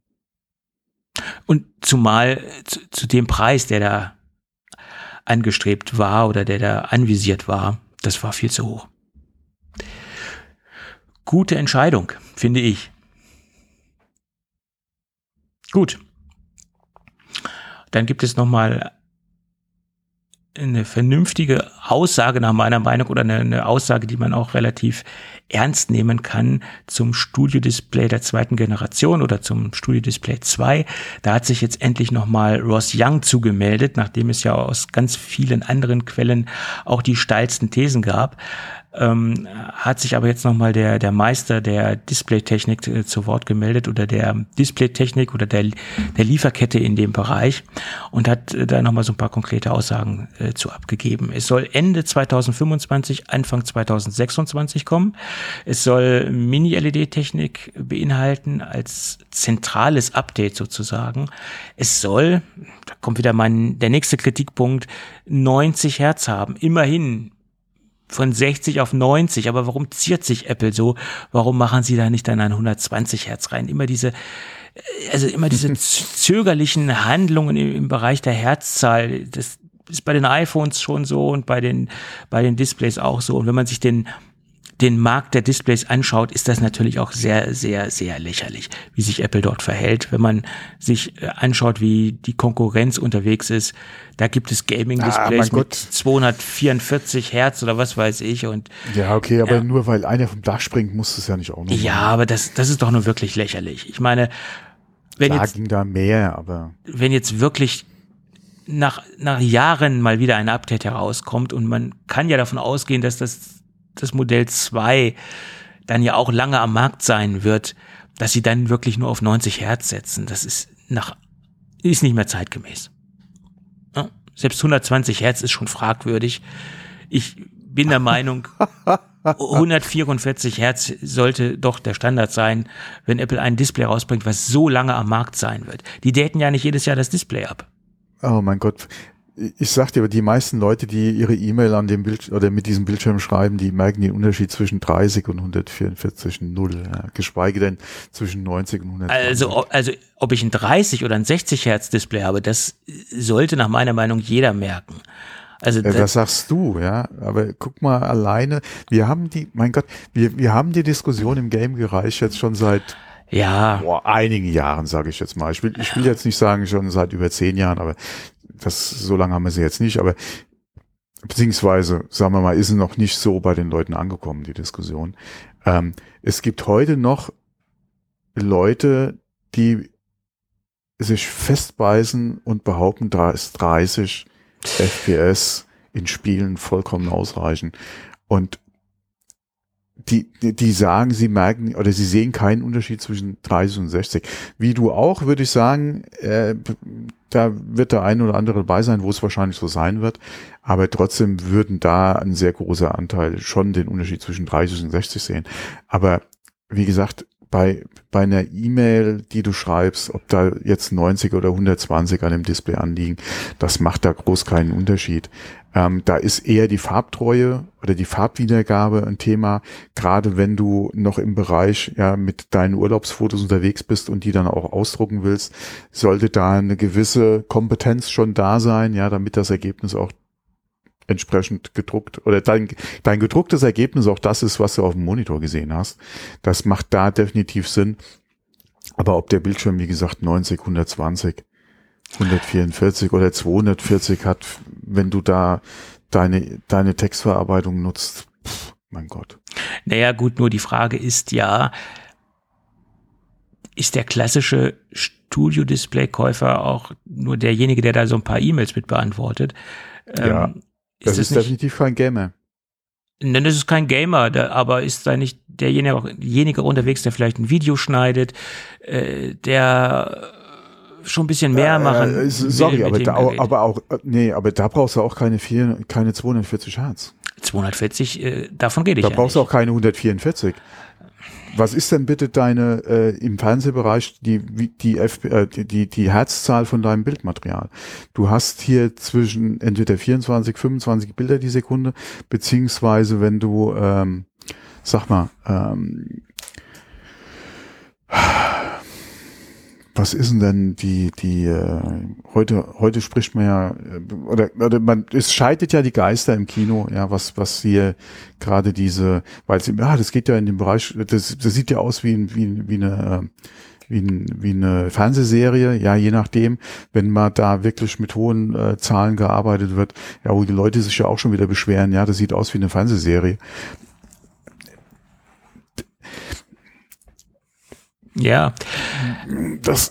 [SPEAKER 3] Und zumal zu, zu dem Preis, der da angestrebt war oder der da anvisiert war, das war viel zu hoch. Gute Entscheidung, finde ich. Gut. Dann gibt es nochmal eine vernünftige Aussage nach meiner Meinung oder eine, eine Aussage, die man auch relativ ernst nehmen kann zum Studio-Display der zweiten Generation oder zum Studio-Display zwei. Da hat sich jetzt endlich nochmal Ross Young zugemeldet, nachdem es ja aus ganz vielen anderen Quellen auch die steilsten Thesen gab. Ähm, hat sich aber jetzt nochmal der der Meister der Displaytechnik äh, zu Wort gemeldet oder der Displaytechnik oder der der Lieferkette in dem Bereich und hat äh, da nochmal so ein paar konkrete Aussagen äh, zu abgegeben. Es soll Ende zwanzig fünfundzwanzig, Anfang zwanzig sechsundzwanzig kommen. Es soll Mini-L E D-Technik beinhalten als zentrales Update sozusagen. Es soll, da kommt wieder mein der nächste Kritikpunkt, neunzig Hertz haben. Immerhin von sechzig auf neunzig, aber warum ziert sich Apple so? Warum machen sie da nicht dann ein hundertzwanzig Hertz rein? Immer diese, also immer diese zögerlichen Handlungen im, im Bereich der Herzzahl, das ist bei den iPhones schon so und bei den, bei den Displays auch so. Und wenn man sich den, den Markt der Displays anschaut, ist das natürlich auch sehr, sehr, sehr lächerlich, wie sich Apple dort verhält. Wenn man sich anschaut, wie die Konkurrenz unterwegs ist, da gibt es Gaming-Displays ah, mit zweihundertvierundvierzig Hertz oder was weiß ich. Und
[SPEAKER 2] ja, okay, aber
[SPEAKER 3] ja.
[SPEAKER 2] nur weil einer vom Dach springt, muss es ja nicht auch noch.
[SPEAKER 3] Ja, aber das, das ist doch nur wirklich lächerlich. Ich meine, wenn
[SPEAKER 2] Klar
[SPEAKER 3] jetzt,
[SPEAKER 2] ging da mehr, aber
[SPEAKER 3] wenn jetzt wirklich nach, nach Jahren mal wieder ein Update herauskommt und man kann ja davon ausgehen, dass das das Modell zwei dann ja auch lange am Markt sein wird, dass sie dann wirklich nur auf neunzig Hertz setzen. Das ist nach, ist nicht mehr zeitgemäß. Ja, selbst hundertzwanzig Hertz ist schon fragwürdig. Ich bin der Meinung, hundertvierundvierzig Hertz sollte doch der Standard sein, wenn Apple ein Display rausbringt, was so lange am Markt sein wird. Die daten ja nicht jedes Jahr das Display ab.
[SPEAKER 2] Oh mein Gott. Ich sag dir, aber die meisten Leute, die ihre E-Mail an dem Bild oder mit diesem Bildschirm schreiben, die merken den Unterschied zwischen dreißig und hundertvierundvierzig null, ja, geschweige denn zwischen neunzig und hundertzwanzig.
[SPEAKER 3] Also, also, ob ich ein dreißig oder ein sechzig Hertz Display habe, das sollte nach meiner Meinung jeder merken. Also,
[SPEAKER 2] das, das sagst du, ja, aber guck mal alleine, wir haben die, mein Gott, wir, wir haben die Diskussion im Game-Bereich jetzt schon seit
[SPEAKER 3] ja.
[SPEAKER 2] boah, einigen Jahren, sage ich jetzt mal. Ich will, ich will jetzt nicht sagen, schon seit über zehn Jahren, aber das, so lange haben wir sie jetzt nicht, aber beziehungsweise, sagen wir mal, ist es noch nicht so bei den Leuten angekommen, die Diskussion. Ähm, es gibt heute noch Leute, die sich festbeißen und behaupten, dass dreißig F P S in Spielen vollkommen ausreichen. Und Die, die, die sagen, sie merken oder sie sehen keinen Unterschied zwischen dreißig und sechzig. Wie du auch, würde ich sagen, äh, da wird der ein oder andere dabei sein, wo es wahrscheinlich so sein wird. Aber trotzdem würden da ein sehr großer Anteil schon den Unterschied zwischen dreißig und sechzig sehen. Aber wie gesagt, bei, bei einer E-Mail, die du schreibst, ob da jetzt neunzig oder hundertzwanzig an dem Display anliegen, das macht da groß keinen Unterschied. Ähm, da ist eher die Farbtreue oder die Farbwiedergabe ein Thema, gerade wenn du noch im Bereich ja mit deinen Urlaubsfotos unterwegs bist und die dann auch ausdrucken willst, sollte da eine gewisse Kompetenz schon da sein, ja, damit das Ergebnis auch entsprechend gedruckt oder dein, dein gedrucktes Ergebnis auch das ist, was du auf dem Monitor gesehen hast. Das macht da definitiv Sinn. Aber ob der Bildschirm, wie gesagt, neunzig, hundertzwanzig, hundertvierundvierzig oder zweihundertvierzig hat, wenn du da deine, deine Textverarbeitung nutzt. Pff, mein Gott.
[SPEAKER 3] Naja, gut, nur die Frage ist ja, ist der klassische Studio-Display-Käufer auch nur derjenige, der da so ein paar E-Mails mit beantwortet?
[SPEAKER 2] Ja,
[SPEAKER 3] ähm,
[SPEAKER 2] das
[SPEAKER 3] ist
[SPEAKER 2] ist
[SPEAKER 3] das
[SPEAKER 2] definitiv kein Gamer.
[SPEAKER 3] Nein, das ist kein Gamer, der, aber ist da nicht derjenige, auch derjenige unterwegs, der vielleicht ein Video schneidet, äh, der schon ein bisschen mehr machen
[SPEAKER 2] äh,
[SPEAKER 3] will
[SPEAKER 2] Sorry,
[SPEAKER 3] mit
[SPEAKER 2] aber
[SPEAKER 3] dem
[SPEAKER 2] da,
[SPEAKER 3] Gerät.
[SPEAKER 2] aber auch, nee, aber da brauchst du auch keine, vier, keine zweihundertvierzig Hertz.
[SPEAKER 3] zweihundertvierzig, äh, davon rede ich
[SPEAKER 2] Da
[SPEAKER 3] ja
[SPEAKER 2] brauchst du
[SPEAKER 3] nicht.
[SPEAKER 2] auch keine hundertvierundvierzig. Was ist denn bitte deine äh, im Fernsehbereich die die, F, äh, die die die Herzzahl von deinem Bildmaterial? Du hast hier zwischen entweder vierundzwanzig, fünfundzwanzig Bilder die Sekunde, beziehungsweise wenn du ähm, sag mal ähm, was ist denn denn die die äh, heute heute spricht man ja äh, oder oder man es scheidet ja die Geister im Kino, ja, was was hier gerade diese, weil sie ja, das geht ja in dem Bereich, das das sieht ja aus wie ein, wie wie eine wie ein, wie eine Fernsehserie, ja, je nachdem, wenn mal da wirklich mit hohen äh, Zahlen gearbeitet wird, ja, wo die Leute sich ja auch schon wieder beschweren, ja, das sieht aus wie eine Fernsehserie.
[SPEAKER 3] Ja.
[SPEAKER 2] Das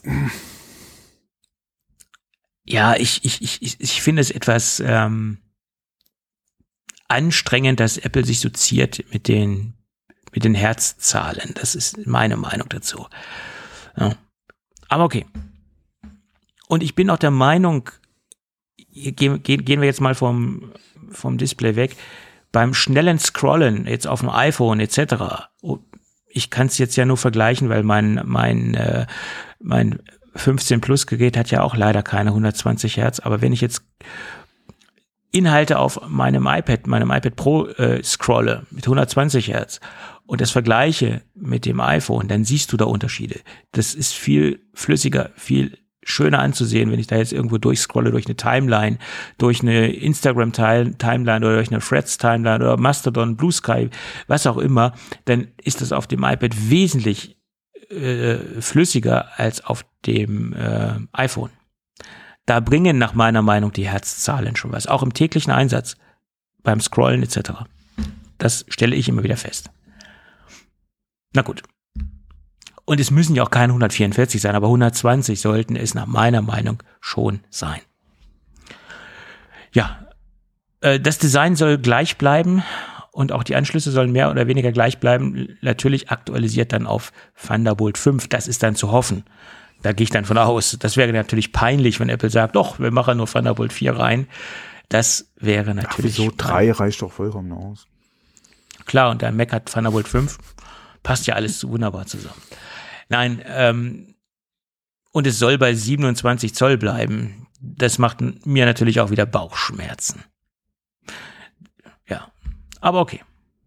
[SPEAKER 3] Ja, ich, ich, ich, ich finde es etwas ähm, anstrengend, dass Apple sich so ziert mit den, mit den Herzzahlen. Das ist meine Meinung dazu. Ja. Aber okay. Und ich bin auch der Meinung, gehen, gehen, gehen wir jetzt mal vom, vom Display weg, beim schnellen Scrollen, jetzt auf dem iPhone et cetera, ich kann es jetzt ja nur vergleichen, weil mein, mein, äh, mein fünfzehn Plus Gerät hat ja auch leider keine hundertzwanzig Hertz, aber wenn ich jetzt Inhalte auf meinem iPad, meinem iPad Pro äh, scrolle mit hundertzwanzig Hertz und das vergleiche mit dem iPhone, dann siehst du da Unterschiede. Das ist viel flüssiger, viel schöner anzusehen, wenn ich da jetzt irgendwo durchscrolle durch eine Timeline, durch eine Instagram-Timeline oder durch eine Threads-Timeline oder Mastodon, Blue Sky, was auch immer, dann ist das auf dem iPad wesentlich äh, flüssiger als auf dem äh, iPhone. Da bringen nach meiner Meinung die Herzzahlen schon was, auch im täglichen Einsatz, beim Scrollen et cetera. Das stelle ich immer wieder fest. Na gut. Und es müssen ja auch keine hundertvierundvierzig sein, aber hundertzwanzig sollten es nach meiner Meinung schon sein. Ja, äh, das Design soll gleich bleiben und auch die Anschlüsse sollen mehr oder weniger gleich bleiben. Natürlich aktualisiert dann auf Thunderbolt fünf, das ist dann zu hoffen. Da gehe ich dann von aus. Das wäre natürlich peinlich, wenn Apple sagt, doch, wir machen nur Thunderbolt vier rein. Das wäre natürlich...
[SPEAKER 2] Ach, wieso? drei reicht doch vollkommen aus.
[SPEAKER 3] Klar, und der Mac hat Thunderbolt fünf. Passt ja alles so wunderbar zusammen. Nein, ähm, und es soll bei siebenundzwanzig Zoll bleiben. Das macht mir natürlich auch wieder Bauchschmerzen. Ja, aber okay.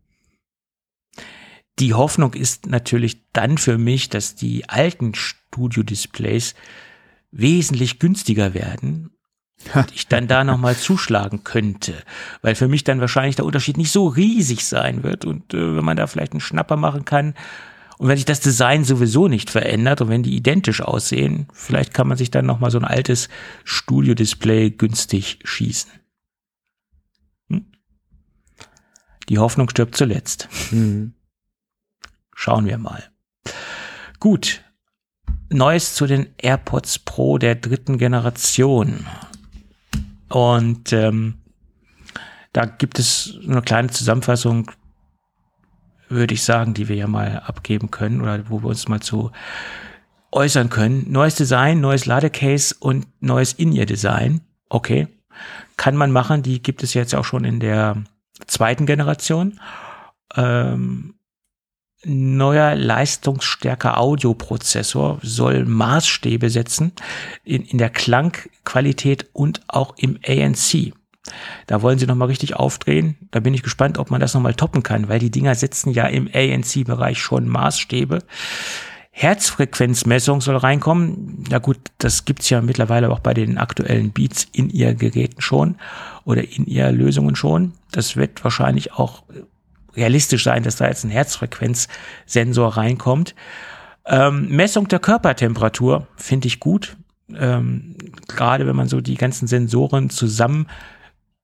[SPEAKER 3] Die Hoffnung ist natürlich dann für mich, dass die alten Studio-Displays wesentlich günstiger werden und ich dann da nochmal zuschlagen könnte, weil für mich dann wahrscheinlich der Unterschied nicht so riesig sein wird und äh, wenn man da vielleicht einen Schnapper machen kann und wenn sich das Design sowieso nicht verändert und wenn die identisch aussehen, vielleicht kann man sich dann nochmal so ein altes Studio-Display günstig schießen. Hm? Die Hoffnung stirbt zuletzt.
[SPEAKER 2] Mhm.
[SPEAKER 3] Schauen wir mal. Gut. Neues zu den AirPods Pro der dritten Generation. Und ähm, da gibt es eine kleine Zusammenfassung, würde ich sagen, die wir ja mal abgeben können oder wo wir uns mal zu äußern können. Neues Design, neues Ladecase und neues In-Ear-Design. Okay, kann man machen. Die gibt es jetzt auch schon in der zweiten Generation. Ähm, neuer leistungsstärker Audioprozessor soll Maßstäbe setzen in, in der Klangqualität und auch im A N C. Da wollen sie nochmal richtig aufdrehen. Da bin ich gespannt, ob man das nochmal toppen kann, weil die Dinger setzen ja im A N C-Bereich schon Maßstäbe. Herzfrequenzmessung soll reinkommen. Ja gut, das gibt's ja mittlerweile auch bei den aktuellen Beats in ihr Geräten schon oder in ihr Lösungen schon. Das wird wahrscheinlich auch realistisch sein, dass da jetzt ein Herzfrequenzsensor reinkommt. Ähm, Messung der Körpertemperatur finde ich gut. Ähm, gerade wenn man so die ganzen Sensoren zusammen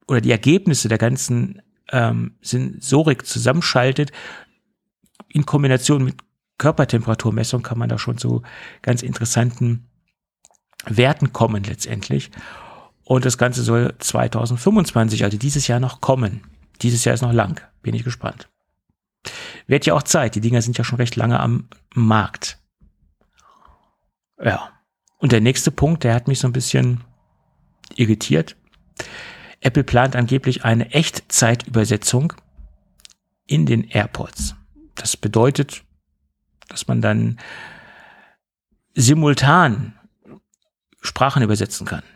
[SPEAKER 3] oder die Ergebnisse der ganzen ähm, Sensorik zusammenschaltet, in Kombination mit Körpertemperaturmessung kann man da schon zu ganz interessanten Werten kommen letztendlich. Und das Ganze soll zwanzig fünfundzwanzig, also dieses Jahr noch kommen. Dieses Jahr ist noch lang. Bin ich gespannt. Wird ja auch Zeit. Die Dinger sind ja schon recht lange am Markt. Ja. Und der nächste Punkt, der hat mich so ein bisschen irritiert. Apple plant angeblich eine Echtzeitübersetzung in den AirPods. Das bedeutet, dass man dann simultan Sprachen übersetzen kann.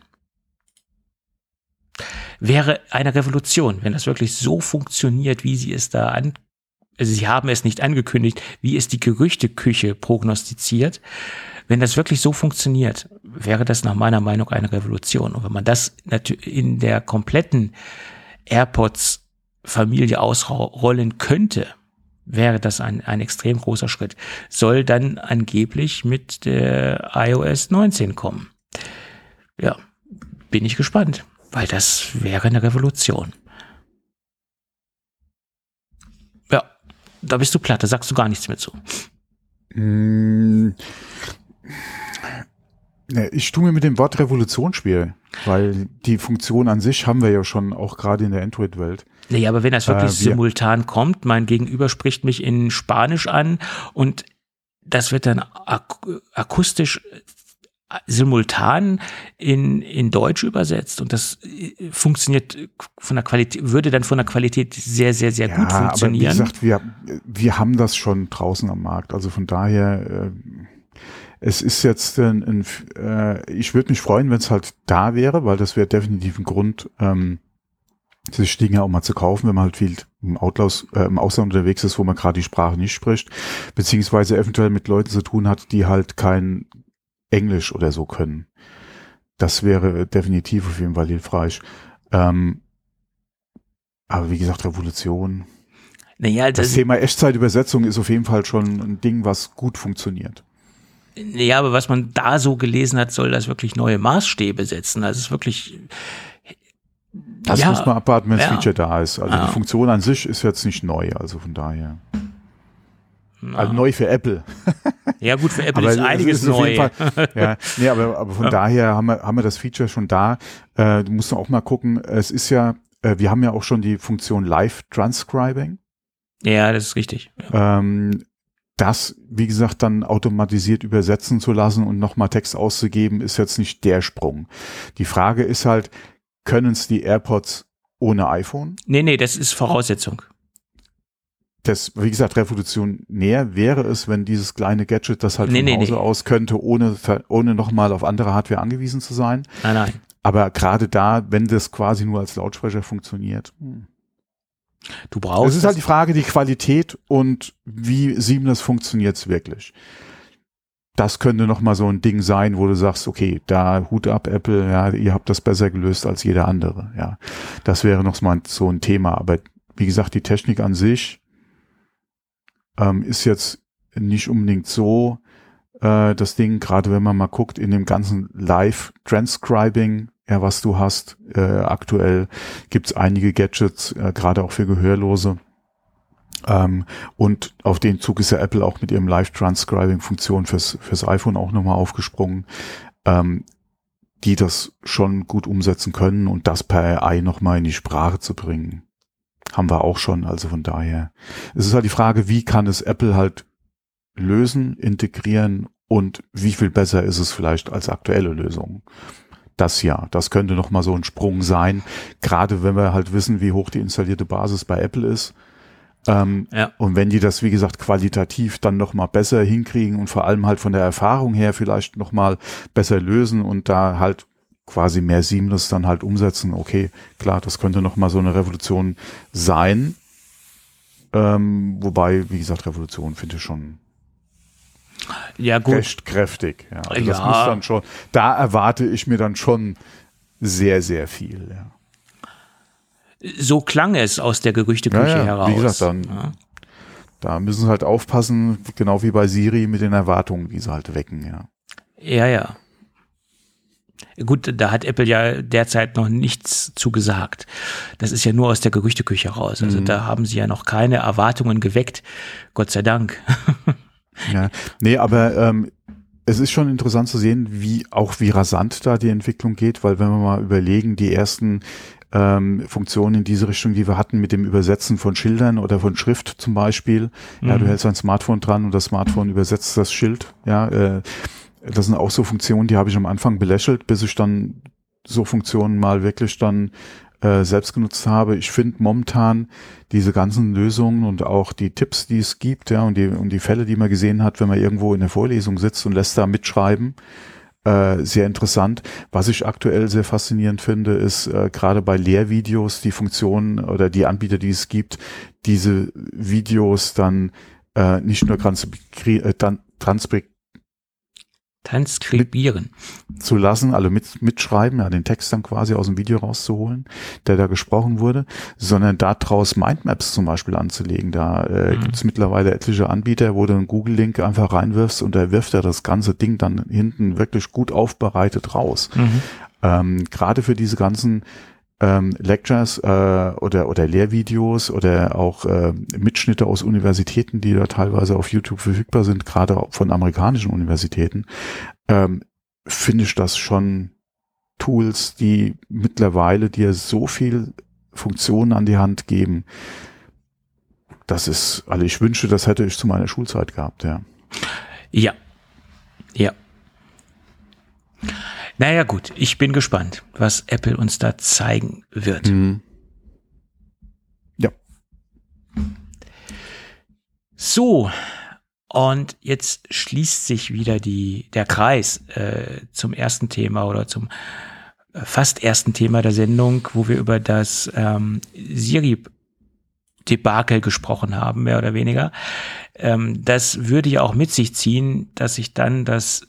[SPEAKER 3] Wäre eine Revolution, wenn das wirklich so funktioniert, wie sie es da an, also sie haben es nicht angekündigt, wie es die Gerüchteküche prognostiziert. Wenn das wirklich so funktioniert, wäre das nach meiner Meinung eine Revolution. Und wenn man das in der kompletten AirPods-Familie ausrollen könnte, wäre das ein, ein extrem großer Schritt. Soll dann angeblich mit der iOS neunzehn kommen. Ja, bin ich gespannt. Weil das wäre eine Revolution. Ja, da bist du platt, da sagst du gar nichts mehr zu.
[SPEAKER 2] Mm, ich tue mir mit dem Wort Revolution schwer, weil die Funktion an sich haben wir ja schon auch gerade in der Android-Welt.
[SPEAKER 3] Nee, aber wenn das wirklich
[SPEAKER 2] äh, wir,
[SPEAKER 3] simultan kommt, mein Gegenüber spricht mich in Spanisch an und das wird dann ak- akustisch simultan in, in Deutsch übersetzt und das funktioniert von der Qualität, würde dann von der Qualität sehr, sehr, sehr
[SPEAKER 2] ja,
[SPEAKER 3] gut funktionieren.
[SPEAKER 2] Aber wie gesagt, wir, wir haben das schon draußen am Markt, also von daher, äh, es ist jetzt ein, ein äh, ich würde mich freuen, wenn es halt da wäre, weil das wäre definitiv ein Grund, ähm, sich Dinge auch mal zu kaufen, wenn man halt viel im, Outlaus, äh, im Ausland unterwegs ist, wo man gerade die Sprache nicht spricht, beziehungsweise eventuell mit Leuten zu tun hat, die halt kein Englisch oder so können. Das wäre definitiv auf jeden Fall hilfreich. Ähm, aber wie gesagt, Revolution.
[SPEAKER 3] Naja,
[SPEAKER 2] das,
[SPEAKER 3] das
[SPEAKER 2] Thema Echtzeitübersetzung ist auf jeden Fall schon ein Ding, was gut funktioniert.
[SPEAKER 3] Ja, aber was man da so gelesen hat, soll das wirklich neue Maßstäbe setzen. Also es ist wirklich.
[SPEAKER 2] Das
[SPEAKER 3] ja,
[SPEAKER 2] muss man abwarten, wenn das
[SPEAKER 3] ja.
[SPEAKER 2] Feature da ist. Also
[SPEAKER 3] ja.
[SPEAKER 2] die Funktion an sich ist jetzt nicht neu, also von daher. Also neu für Apple.
[SPEAKER 3] Ja gut, für Apple
[SPEAKER 2] aber
[SPEAKER 3] ist einiges
[SPEAKER 2] ist neu. Fall, ja, nee, aber, aber von ja. daher haben wir, haben wir das Feature schon da. Äh, du musst auch mal gucken, es ist ja, äh, wir haben ja auch schon die Funktion Live-Transcribing.
[SPEAKER 3] Ja, das ist richtig. Ja.
[SPEAKER 2] Ähm, das, wie gesagt, dann automatisiert übersetzen zu lassen und nochmal Text auszugeben, ist jetzt nicht der Sprung. Die Frage ist halt, können es die AirPods ohne iPhone?
[SPEAKER 3] Nee, nee, das ist Voraussetzung.
[SPEAKER 2] Das, wie gesagt, revolutionär wäre es, wenn dieses kleine Gadget das halt
[SPEAKER 3] nee,
[SPEAKER 2] von
[SPEAKER 3] nee,
[SPEAKER 2] Hause
[SPEAKER 3] nee.
[SPEAKER 2] aus könnte, ohne, ohne nochmal auf andere Hardware angewiesen zu sein.
[SPEAKER 3] Nein, nein.
[SPEAKER 2] Aber gerade da, wenn das quasi nur als Lautsprecher funktioniert. Hm.
[SPEAKER 3] Du brauchst.
[SPEAKER 2] Es ist halt die Frage, die Qualität und wie seamless funktioniert es wirklich. Das könnte nochmal so ein Ding sein, wo du sagst, okay, da Hut ab, Apple, ja, ihr habt das besser gelöst als jeder andere. Ja, das wäre noch mal so ein Thema. Aber wie gesagt, die Technik an sich ähm, ist jetzt nicht unbedingt so äh, das Ding, gerade wenn man mal guckt in dem ganzen Live-Transcribing, ja, was du hast. Äh, aktuell gibt's einige Gadgets, äh, gerade auch für Gehörlose. Ähm, und auf den Zug ist ja Apple auch mit ihrem Live-Transcribing-Funktion fürs, fürs iPhone auch nochmal aufgesprungen, ähm, die das schon gut umsetzen können und das per A I nochmal in die Sprache zu bringen. Haben wir auch schon, also von daher. Es ist halt die Frage, wie kann es Apple halt lösen, integrieren und wie viel besser ist es vielleicht als aktuelle Lösung. Das ja, das könnte nochmal so ein Sprung sein, gerade wenn wir halt wissen, wie hoch die installierte Basis bei Apple ist. Ähm,
[SPEAKER 3] ja.
[SPEAKER 2] Und wenn die das, wie gesagt, qualitativ dann nochmal besser hinkriegen und vor allem halt von der Erfahrung her vielleicht nochmal besser lösen und da halt quasi mehr Seamless dann halt umsetzen, okay, klar, das könnte nochmal so eine Revolution sein. Ähm, wobei, wie gesagt, Revolution finde ich schon
[SPEAKER 3] ja, gut.
[SPEAKER 2] recht kräftig. Ja. Also
[SPEAKER 3] ja.
[SPEAKER 2] das muss dann schon, da erwarte ich mir dann schon sehr, sehr viel, ja.
[SPEAKER 3] So klang es aus der Gerüchteküche
[SPEAKER 2] ja, ja.
[SPEAKER 3] heraus.
[SPEAKER 2] Wie gesagt, dann,
[SPEAKER 3] ja.
[SPEAKER 2] da müssen sie halt aufpassen, genau wie bei Siri mit den Erwartungen, die sie halt wecken, ja.
[SPEAKER 3] Ja, ja. Gut, da hat Apple ja derzeit noch nichts zu gesagt. Das ist ja nur aus der Gerüchteküche raus. Also mhm. da haben sie ja noch keine Erwartungen geweckt. Gott sei Dank.
[SPEAKER 2] Ja, nee, aber ähm, es ist schon interessant zu sehen, wie auch wie rasant da die Entwicklung geht, weil wenn wir mal überlegen, die ersten ähm, Funktionen in diese Richtung, die wir hatten mit dem Übersetzen von Schildern oder von Schrift zum Beispiel, mhm. ja, du hältst ein Smartphone dran und das Smartphone übersetzt das Schild, ja, äh, das sind auch so Funktionen, die habe ich am Anfang belächelt, bis ich dann so Funktionen mal wirklich dann äh, selbst genutzt habe. Ich finde momentan diese ganzen Lösungen und auch die Tipps, die es gibt, ja, und die, und die Fälle, die man gesehen hat, wenn man irgendwo in der Vorlesung sitzt und lässt da mitschreiben, äh, sehr interessant. Was ich aktuell sehr faszinierend finde, ist äh, gerade bei Lehrvideos die Funktionen oder die Anbieter, die es gibt, diese Videos dann äh, nicht nur transkri- äh, transkri-
[SPEAKER 3] transkribieren
[SPEAKER 2] zu lassen, also mit, mitschreiben, ja, den Text dann quasi aus dem Video rauszuholen, der da gesprochen wurde, sondern daraus Mindmaps zum Beispiel anzulegen. Da äh, mhm. gibt es mittlerweile etliche Anbieter, wo du einen Google-Link einfach reinwirfst und da wirft er das ganze Ding dann hinten wirklich gut aufbereitet raus. Mhm. Ähm, gerade für diese ganzen Ähm, Lectures äh, oder oder Lehrvideos oder auch äh, Mitschnitte aus Universitäten, die da teilweise auf YouTube verfügbar sind, gerade von amerikanischen Universitäten, ähm, finde ich das schon Tools, die mittlerweile dir so viel Funktionen an die Hand geben. Das ist, also ich wünsche, das hätte ich zu meiner Schulzeit gehabt, ja.
[SPEAKER 3] Ja, ja. Naja gut, ich bin gespannt, was Apple uns da zeigen wird.
[SPEAKER 2] Mhm. Ja.
[SPEAKER 3] So, und jetzt schließt sich wieder die der Kreis äh, zum ersten Thema oder zum äh, fast ersten Thema der Sendung, wo wir über das ähm, Siri-Debakel gesprochen haben, mehr oder weniger. Ähm, das würde ja auch mit sich ziehen, dass sich dann das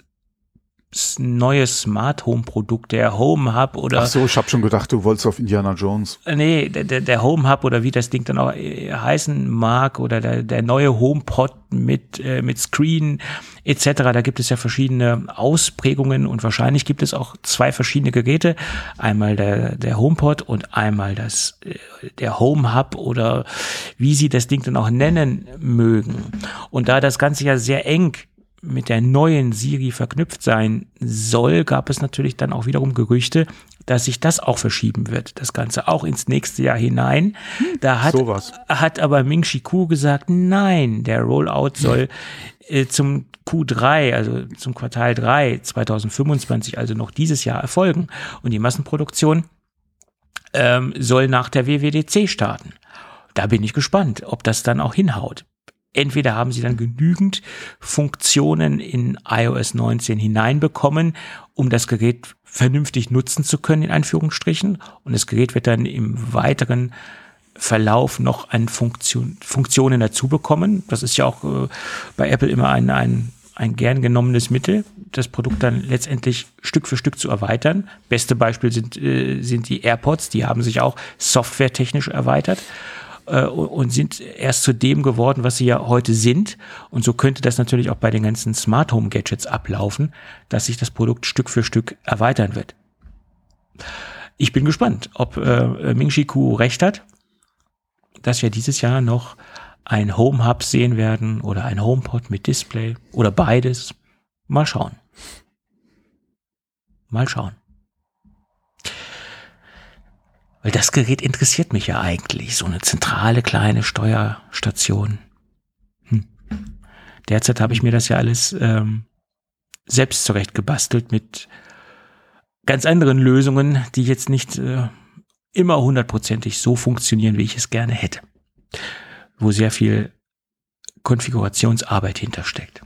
[SPEAKER 3] neue Smart Home Produkt, der Home Hub oder.
[SPEAKER 2] Ach so, ich habe schon gedacht, du wolltest auf Indiana Jones.
[SPEAKER 3] Nee, der, der Home Hub oder wie das Ding dann auch heißen mag oder der, der neue HomePod mit, äh, mit Screen et cetera. Da gibt es ja verschiedene Ausprägungen und wahrscheinlich gibt es auch zwei verschiedene Geräte. Einmal der, der HomePod und einmal das, der Home Hub oder wie sie das Ding dann auch nennen mögen. Und da das Ganze ja sehr eng mit der neuen Siri verknüpft sein soll, gab es natürlich dann auch wiederum Gerüchte, dass sich das auch verschieben wird, das Ganze auch ins nächste Jahr hinein. Da hat,
[SPEAKER 2] Sowas.
[SPEAKER 3] hat aber Ming-Chi Kuo gesagt, nein, der Rollout soll äh, zum Q drei, also zum Quartal drei zwanzig fünfundzwanzig, also noch dieses Jahr erfolgen. Und die Massenproduktion ähm, soll nach der W W D C starten. Da bin ich gespannt, ob das dann auch hinhaut. Entweder haben sie dann genügend Funktionen in i O S neunzehn hineinbekommen, um das Gerät vernünftig nutzen zu können, in Anführungsstrichen. Und das Gerät wird dann im weiteren Verlauf noch an Funktion, Funktionen dazu bekommen. Das ist ja auch äh, bei Apple immer ein, ein, ein gern genommenes Mittel, das Produkt dann letztendlich Stück für Stück zu erweitern. Beste Beispiel sind, äh, sind die AirPods, die haben sich auch softwaretechnisch erweitert und sind erst zu dem geworden, was sie ja heute sind. Und so könnte das natürlich auch bei den ganzen Smart Home Gadgets ablaufen, dass sich das Produkt Stück für Stück erweitern wird. Ich bin gespannt, ob äh, Ming-Chi Kuo recht hat, dass wir dieses Jahr noch ein Home Hub sehen werden oder ein HomePod mit Display oder beides. Mal schauen. Mal schauen. Weil das Gerät interessiert mich ja eigentlich, so eine zentrale kleine Steuerstation. Hm. Derzeit habe ich mir das ja alles ähm, selbst zurecht gebastelt mit ganz anderen Lösungen, die jetzt nicht äh, immer hundertprozentig so funktionieren, wie ich es gerne hätte. Wo sehr viel Konfigurationsarbeit hintersteckt.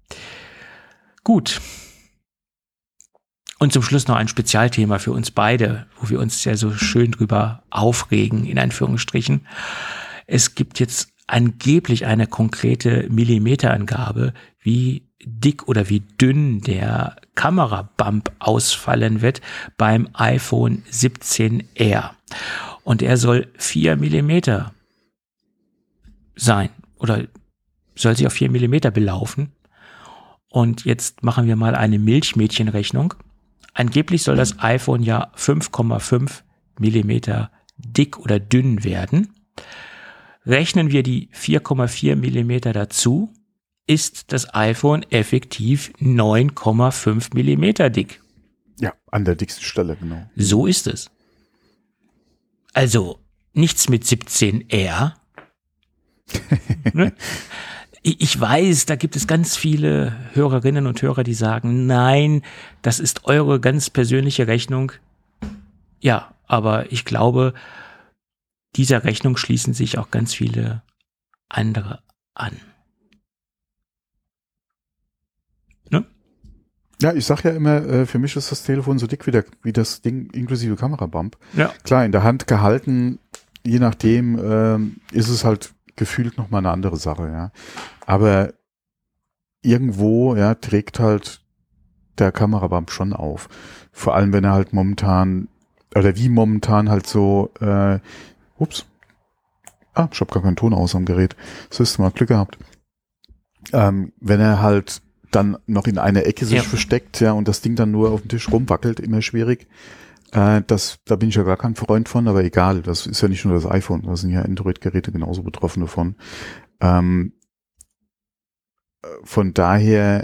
[SPEAKER 3] Gut. Und zum Schluss noch ein Spezialthema für uns beide, wo wir uns ja so schön drüber aufregen, in Anführungsstrichen. Es gibt jetzt angeblich eine konkrete Millimeterangabe, wie dick oder wie dünn der Kamerabump ausfallen wird beim iPhone siebzehn R. Und er soll vier Millimeter sein oder soll sich auf vier Millimeter belaufen. Und jetzt machen wir mal eine Milchmädchenrechnung. Angeblich soll das iPhone ja fünf Komma fünf Millimeter dick oder dünn werden. Rechnen wir die vier Komma vier Millimeter dazu, ist das iPhone effektiv neun Komma fünf Millimeter dick.
[SPEAKER 2] Ja, an der dicksten Stelle, genau.
[SPEAKER 3] So ist es. Also nichts mit siebzehn R. Ne? Ich weiß, da gibt es ganz viele Hörerinnen und Hörer, die sagen, nein, das ist eure ganz persönliche Rechnung. Ja, aber ich glaube, dieser Rechnung schließen sich auch ganz viele andere an. Ne?
[SPEAKER 2] Ja, ich sag ja immer, äh, für mich ist das Telefon so dick wie, der, wie das Ding inklusive Kamerabump.
[SPEAKER 3] Ja.
[SPEAKER 2] Klar, in der Hand gehalten, je nachdem, ähm, ist es halt gefühlt noch mal eine andere Sache, ja. Aber irgendwo, ja, trägt halt der Kamerabump schon auf. Vor allem, wenn er halt momentan, oder wie momentan halt so, äh, ups, ah, ich habe gar keinen Ton aus am Gerät. Das hast du mal Glück gehabt. Ähm, wenn er halt dann noch in einer Ecke sich
[SPEAKER 3] ja.
[SPEAKER 2] versteckt, ja, und das Ding dann nur auf dem Tisch rumwackelt, immer schwierig. Äh, das, da bin ich ja gar kein Freund von, aber egal, das ist ja nicht nur das iPhone, da sind ja Android-Geräte genauso betroffen davon. Ähm, von daher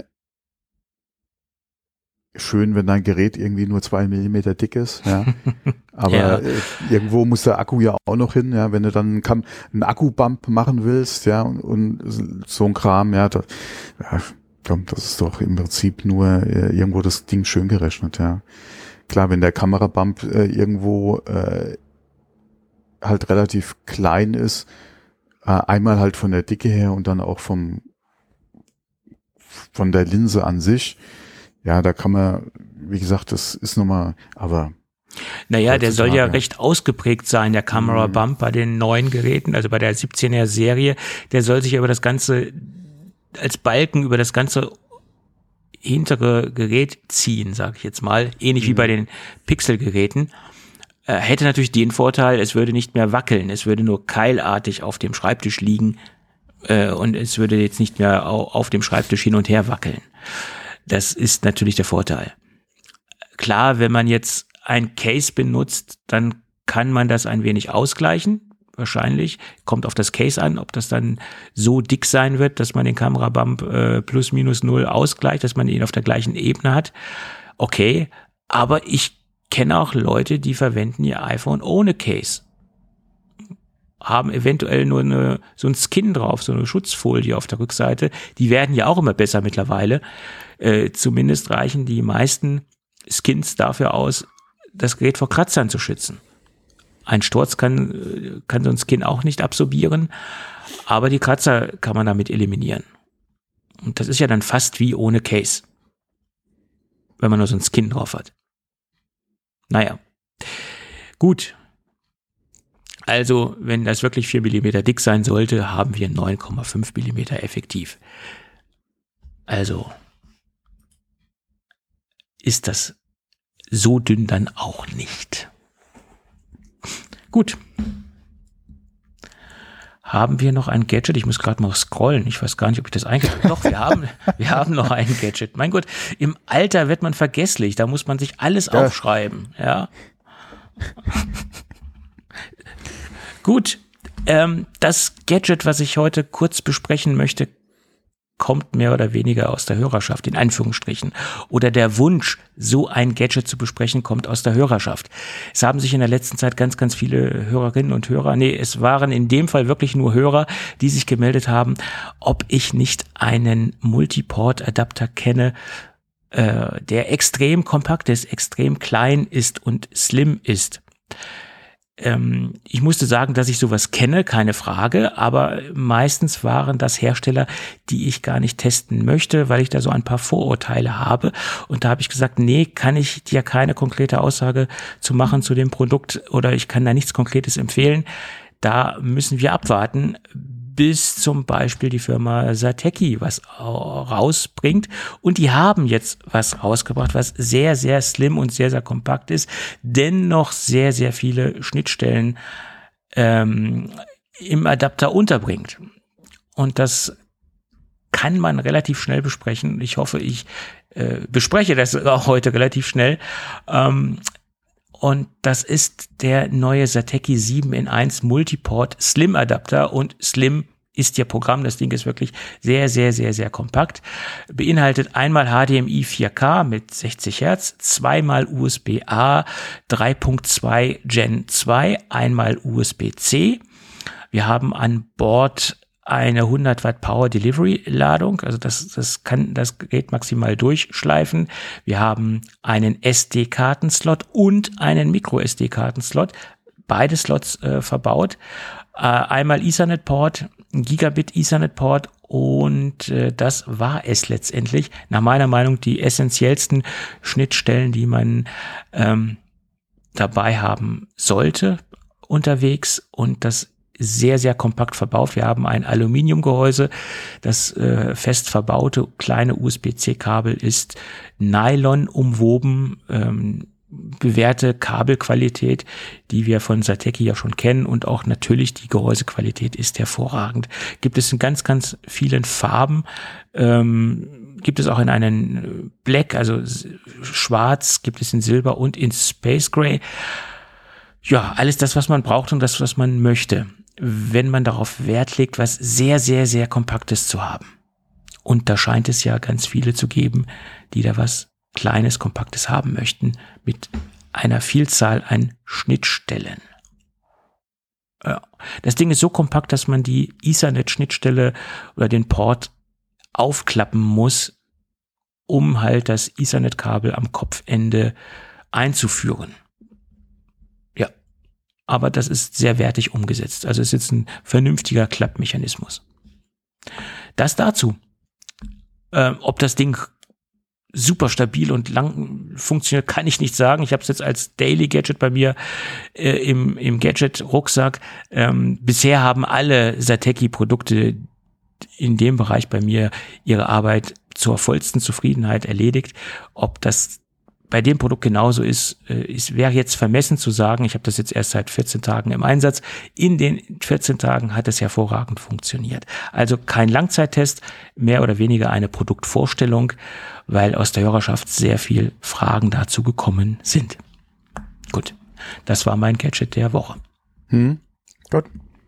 [SPEAKER 2] schön, wenn dein Gerät irgendwie nur zwei Millimeter dick ist, ja. Aber
[SPEAKER 3] ja.
[SPEAKER 2] äh, irgendwo muss der Akku ja auch noch hin, ja. Wenn du dann einen, einen Akkubump machen willst, ja, und, und so ein Kram, ja, das, ja, das ist doch im Prinzip nur äh, irgendwo das Ding schön gerechnet, ja. Klar, wenn der Kamerabump äh, irgendwo äh, halt relativ klein ist, äh, einmal halt von der Dicke her und dann auch vom von der Linse an sich, ja, da kann man, wie gesagt, das ist nochmal, aber
[SPEAKER 3] naja, der soll ja recht ausgeprägt sein, der Kamerabump mhm. bei den neuen Geräten, also bei der siebzehner Serie, der soll sich über das ganze, als Balken über das ganze hintere Gerät ziehen, sage ich jetzt mal, ähnlich mhm. wie bei den Pixel-Geräten, äh, hätte natürlich den Vorteil, es würde nicht mehr wackeln, es würde nur keilartig auf dem Schreibtisch liegen äh, und es würde jetzt nicht mehr au- auf dem Schreibtisch hin und her wackeln. Das ist natürlich der Vorteil. Klar, wenn man jetzt ein Case benutzt, dann kann man das ein wenig ausgleichen. Wahrscheinlich. Kommt auf das Case an, ob das dann so dick sein wird, dass man den Kamerabump äh, plus minus null ausgleicht, dass man ihn auf der gleichen Ebene hat. Okay, aber ich kenne auch Leute, die verwenden ihr iPhone ohne Case. Haben eventuell nur eine, so ein Skin drauf, so eine Schutzfolie auf der Rückseite. Die werden ja auch immer besser mittlerweile. Äh, zumindest reichen die meisten Skins dafür aus, das Gerät vor Kratzern zu schützen. Ein Sturz kann, kann so ein Skin auch nicht absorbieren, aber die Kratzer kann man damit eliminieren. Und das ist ja dann fast wie ohne Case, wenn man nur so ein Skin drauf hat. Naja, gut. Also, wenn das wirklich vier Millimeter dick sein sollte, haben wir neun Komma fünf Millimeter effektiv. Also, ist das so dünn dann auch nicht. Gut. Haben wir noch ein Gadget? Ich muss gerade mal scrollen. Ich weiß gar nicht, ob ich das eingebaut habe. Doch, wir haben, wir haben noch ein Gadget. Mein Gott, im Alter wird man vergesslich. Da muss man sich alles ja. aufschreiben. Ja. Gut. Ähm, das Gadget, was ich heute kurz besprechen möchte, kommt mehr oder weniger aus der Hörerschaft, in Anführungsstrichen. Oder der Wunsch, so ein Gadget zu besprechen, kommt aus der Hörerschaft. Es haben sich in der letzten Zeit ganz, ganz viele Hörerinnen und Hörer, nee, es waren in dem Fall wirklich nur Hörer, die sich gemeldet haben, ob ich nicht einen Multiport-Adapter kenne, äh, der extrem kompakt ist, extrem klein ist und slim ist. Ähm, ich musste sagen, dass ich sowas kenne, keine Frage, aber meistens waren das Hersteller, die ich gar nicht testen möchte, weil ich da so ein paar Vorurteile habe. Und da habe ich gesagt, nee, kann ich dir keine konkrete Aussage zu machen zu dem Produkt oder ich kann da nichts Konkretes empfehlen. Da müssen wir abwarten, bis zum Beispiel die Firma Satechi was rausbringt. Und die haben jetzt was rausgebracht, was sehr, sehr slim und sehr, sehr kompakt ist, dennoch sehr, sehr viele Schnittstellen ähm, im Adapter unterbringt. Und das kann man relativ schnell besprechen. Ich hoffe, ich äh, bespreche das auch heute relativ schnell. Ähm, und das ist der neue Satechi sieben in eins Multiport Slim Adapter, und Slim ist ihr Programm. Das Ding ist wirklich sehr, sehr, sehr, sehr kompakt. Beinhaltet einmal H D M I vier K mit sechzig Hertz, zweimal U S B A drei Punkt zwei Gen zwei, einmal U S B C. Wir haben an Bord eine hundert Watt Power Delivery Ladung, also das, das kann das Gerät maximal durchschleifen. Wir haben einen S D-Kartenslot und einen Micro-S D-Kartenslot, beide Slots äh, verbaut. Äh, einmal Ethernet-Port, ein Gigabit Ethernet-Port, und äh, das war es letztendlich. Nach meiner Meinung die essentiellsten Schnittstellen, die man ähm, dabei haben sollte unterwegs, und das sehr, sehr kompakt verbaut. Wir haben ein Aluminiumgehäuse. Das äh, fest verbaute kleine U S B C-Kabel ist Nylon umwoben, ähm, bewährte Kabelqualität, die wir von Satechi ja schon kennen, und auch natürlich die Gehäusequalität ist hervorragend. Gibt es in ganz, ganz vielen Farben, ähm, gibt es auch in einen Black, also schwarz, gibt es in Silber und in Space Gray. Ja, alles das, was man braucht und das, was man möchte, wenn man darauf Wert legt, was sehr, sehr, sehr Kompaktes zu haben. Und da scheint es ja ganz viele zu geben, die da was Kleines, Kompaktes haben möchten, mit einer Vielzahl an Schnittstellen. Ja. Das Ding ist so kompakt, dass man die Ethernet-Schnittstelle oder den Port aufklappen muss, um halt das Ethernet-Kabel am Kopfende einzuführen. Ja, aber das ist sehr wertig umgesetzt. Also es ist jetzt ein vernünftiger Klappmechanismus. Das dazu. Ähm, ob das Ding super stabil und lang funktioniert, kann ich nicht sagen. Ich habe es jetzt als Daily Gadget bei mir äh, im, im Gadget-Rucksack. Ähm, bisher haben alle Satechi-Produkte in dem Bereich bei mir ihre Arbeit zur vollsten Zufriedenheit erledigt. Ob das bei dem Produkt genauso ist, äh, es wäre jetzt vermessen zu sagen. Ich habe das jetzt erst seit vierzehn Tagen im Einsatz. In den vierzehn Tagen hat es hervorragend funktioniert. Also kein Langzeittest, mehr oder weniger eine Produktvorstellung, weil aus der Hörerschaft sehr viel Fragen dazu gekommen sind. Gut, das war mein Gadget der Woche.
[SPEAKER 2] Hm, gut.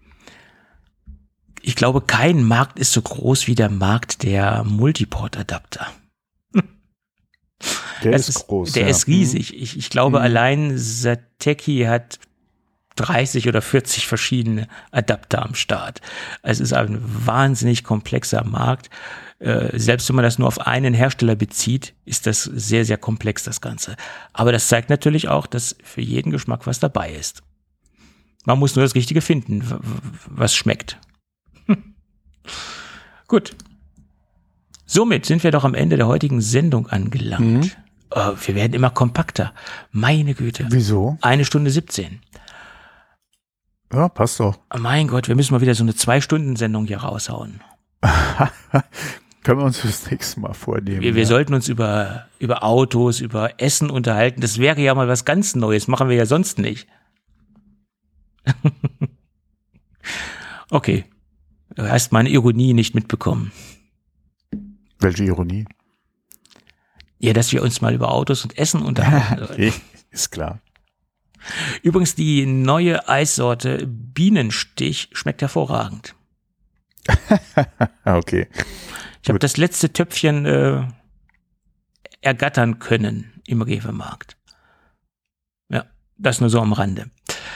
[SPEAKER 3] Ich glaube, kein Markt ist so groß wie der Markt der Multiport-Adapter.
[SPEAKER 2] Der
[SPEAKER 3] das
[SPEAKER 2] ist groß.
[SPEAKER 3] Der
[SPEAKER 2] ja.
[SPEAKER 3] ist riesig. Ich, ich glaube, hm. allein Satechi hat dreißig oder vierzig verschiedene Adapter am Start. Es ist ein wahnsinnig komplexer Markt. Äh, selbst wenn man das nur auf einen Hersteller bezieht, ist das sehr, sehr komplex, das Ganze. Aber das zeigt natürlich auch, dass für jeden Geschmack was dabei ist. Man muss nur das Richtige finden, was schmeckt. Hm. Gut. Somit sind wir doch am Ende der heutigen Sendung angelangt. Mhm. Oh, wir werden immer kompakter. Meine Güte.
[SPEAKER 2] Wieso?
[SPEAKER 3] Eine Stunde siebzehn.
[SPEAKER 2] Ja, passt doch.
[SPEAKER 3] Mein Gott, wir müssen mal wieder so eine Zwei-Stunden-Sendung hier raushauen.
[SPEAKER 2] Können wir uns fürs nächste Mal vornehmen.
[SPEAKER 3] Wir, wir ja. sollten uns über, über Autos, über Essen unterhalten. Das wäre ja mal was ganz Neues. Machen wir ja sonst nicht. Okay. Du hast meine Ironie nicht mitbekommen.
[SPEAKER 2] Welche Ironie?
[SPEAKER 3] Ja, dass wir uns mal über Autos und Essen unterhalten sollen.
[SPEAKER 2] Okay, ist klar.
[SPEAKER 3] Übrigens, die neue Eissorte Bienenstich schmeckt hervorragend.
[SPEAKER 2] Okay.
[SPEAKER 3] Ich habe das letzte Töpfchen äh, ergattern können im Rewe-Markt. Ja, das nur so am Rande.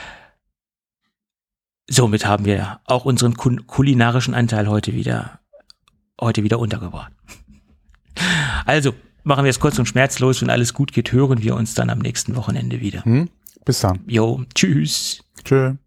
[SPEAKER 3] Somit haben wir auch unseren kul- kulinarischen Anteil heute wieder, heute wieder untergebracht. Also, machen wir es kurz und schmerzlos. Wenn alles gut geht, hören wir uns dann am nächsten Wochenende wieder.
[SPEAKER 2] Hm? Bis dann.
[SPEAKER 3] Jo, tschüss.
[SPEAKER 2] Tschö.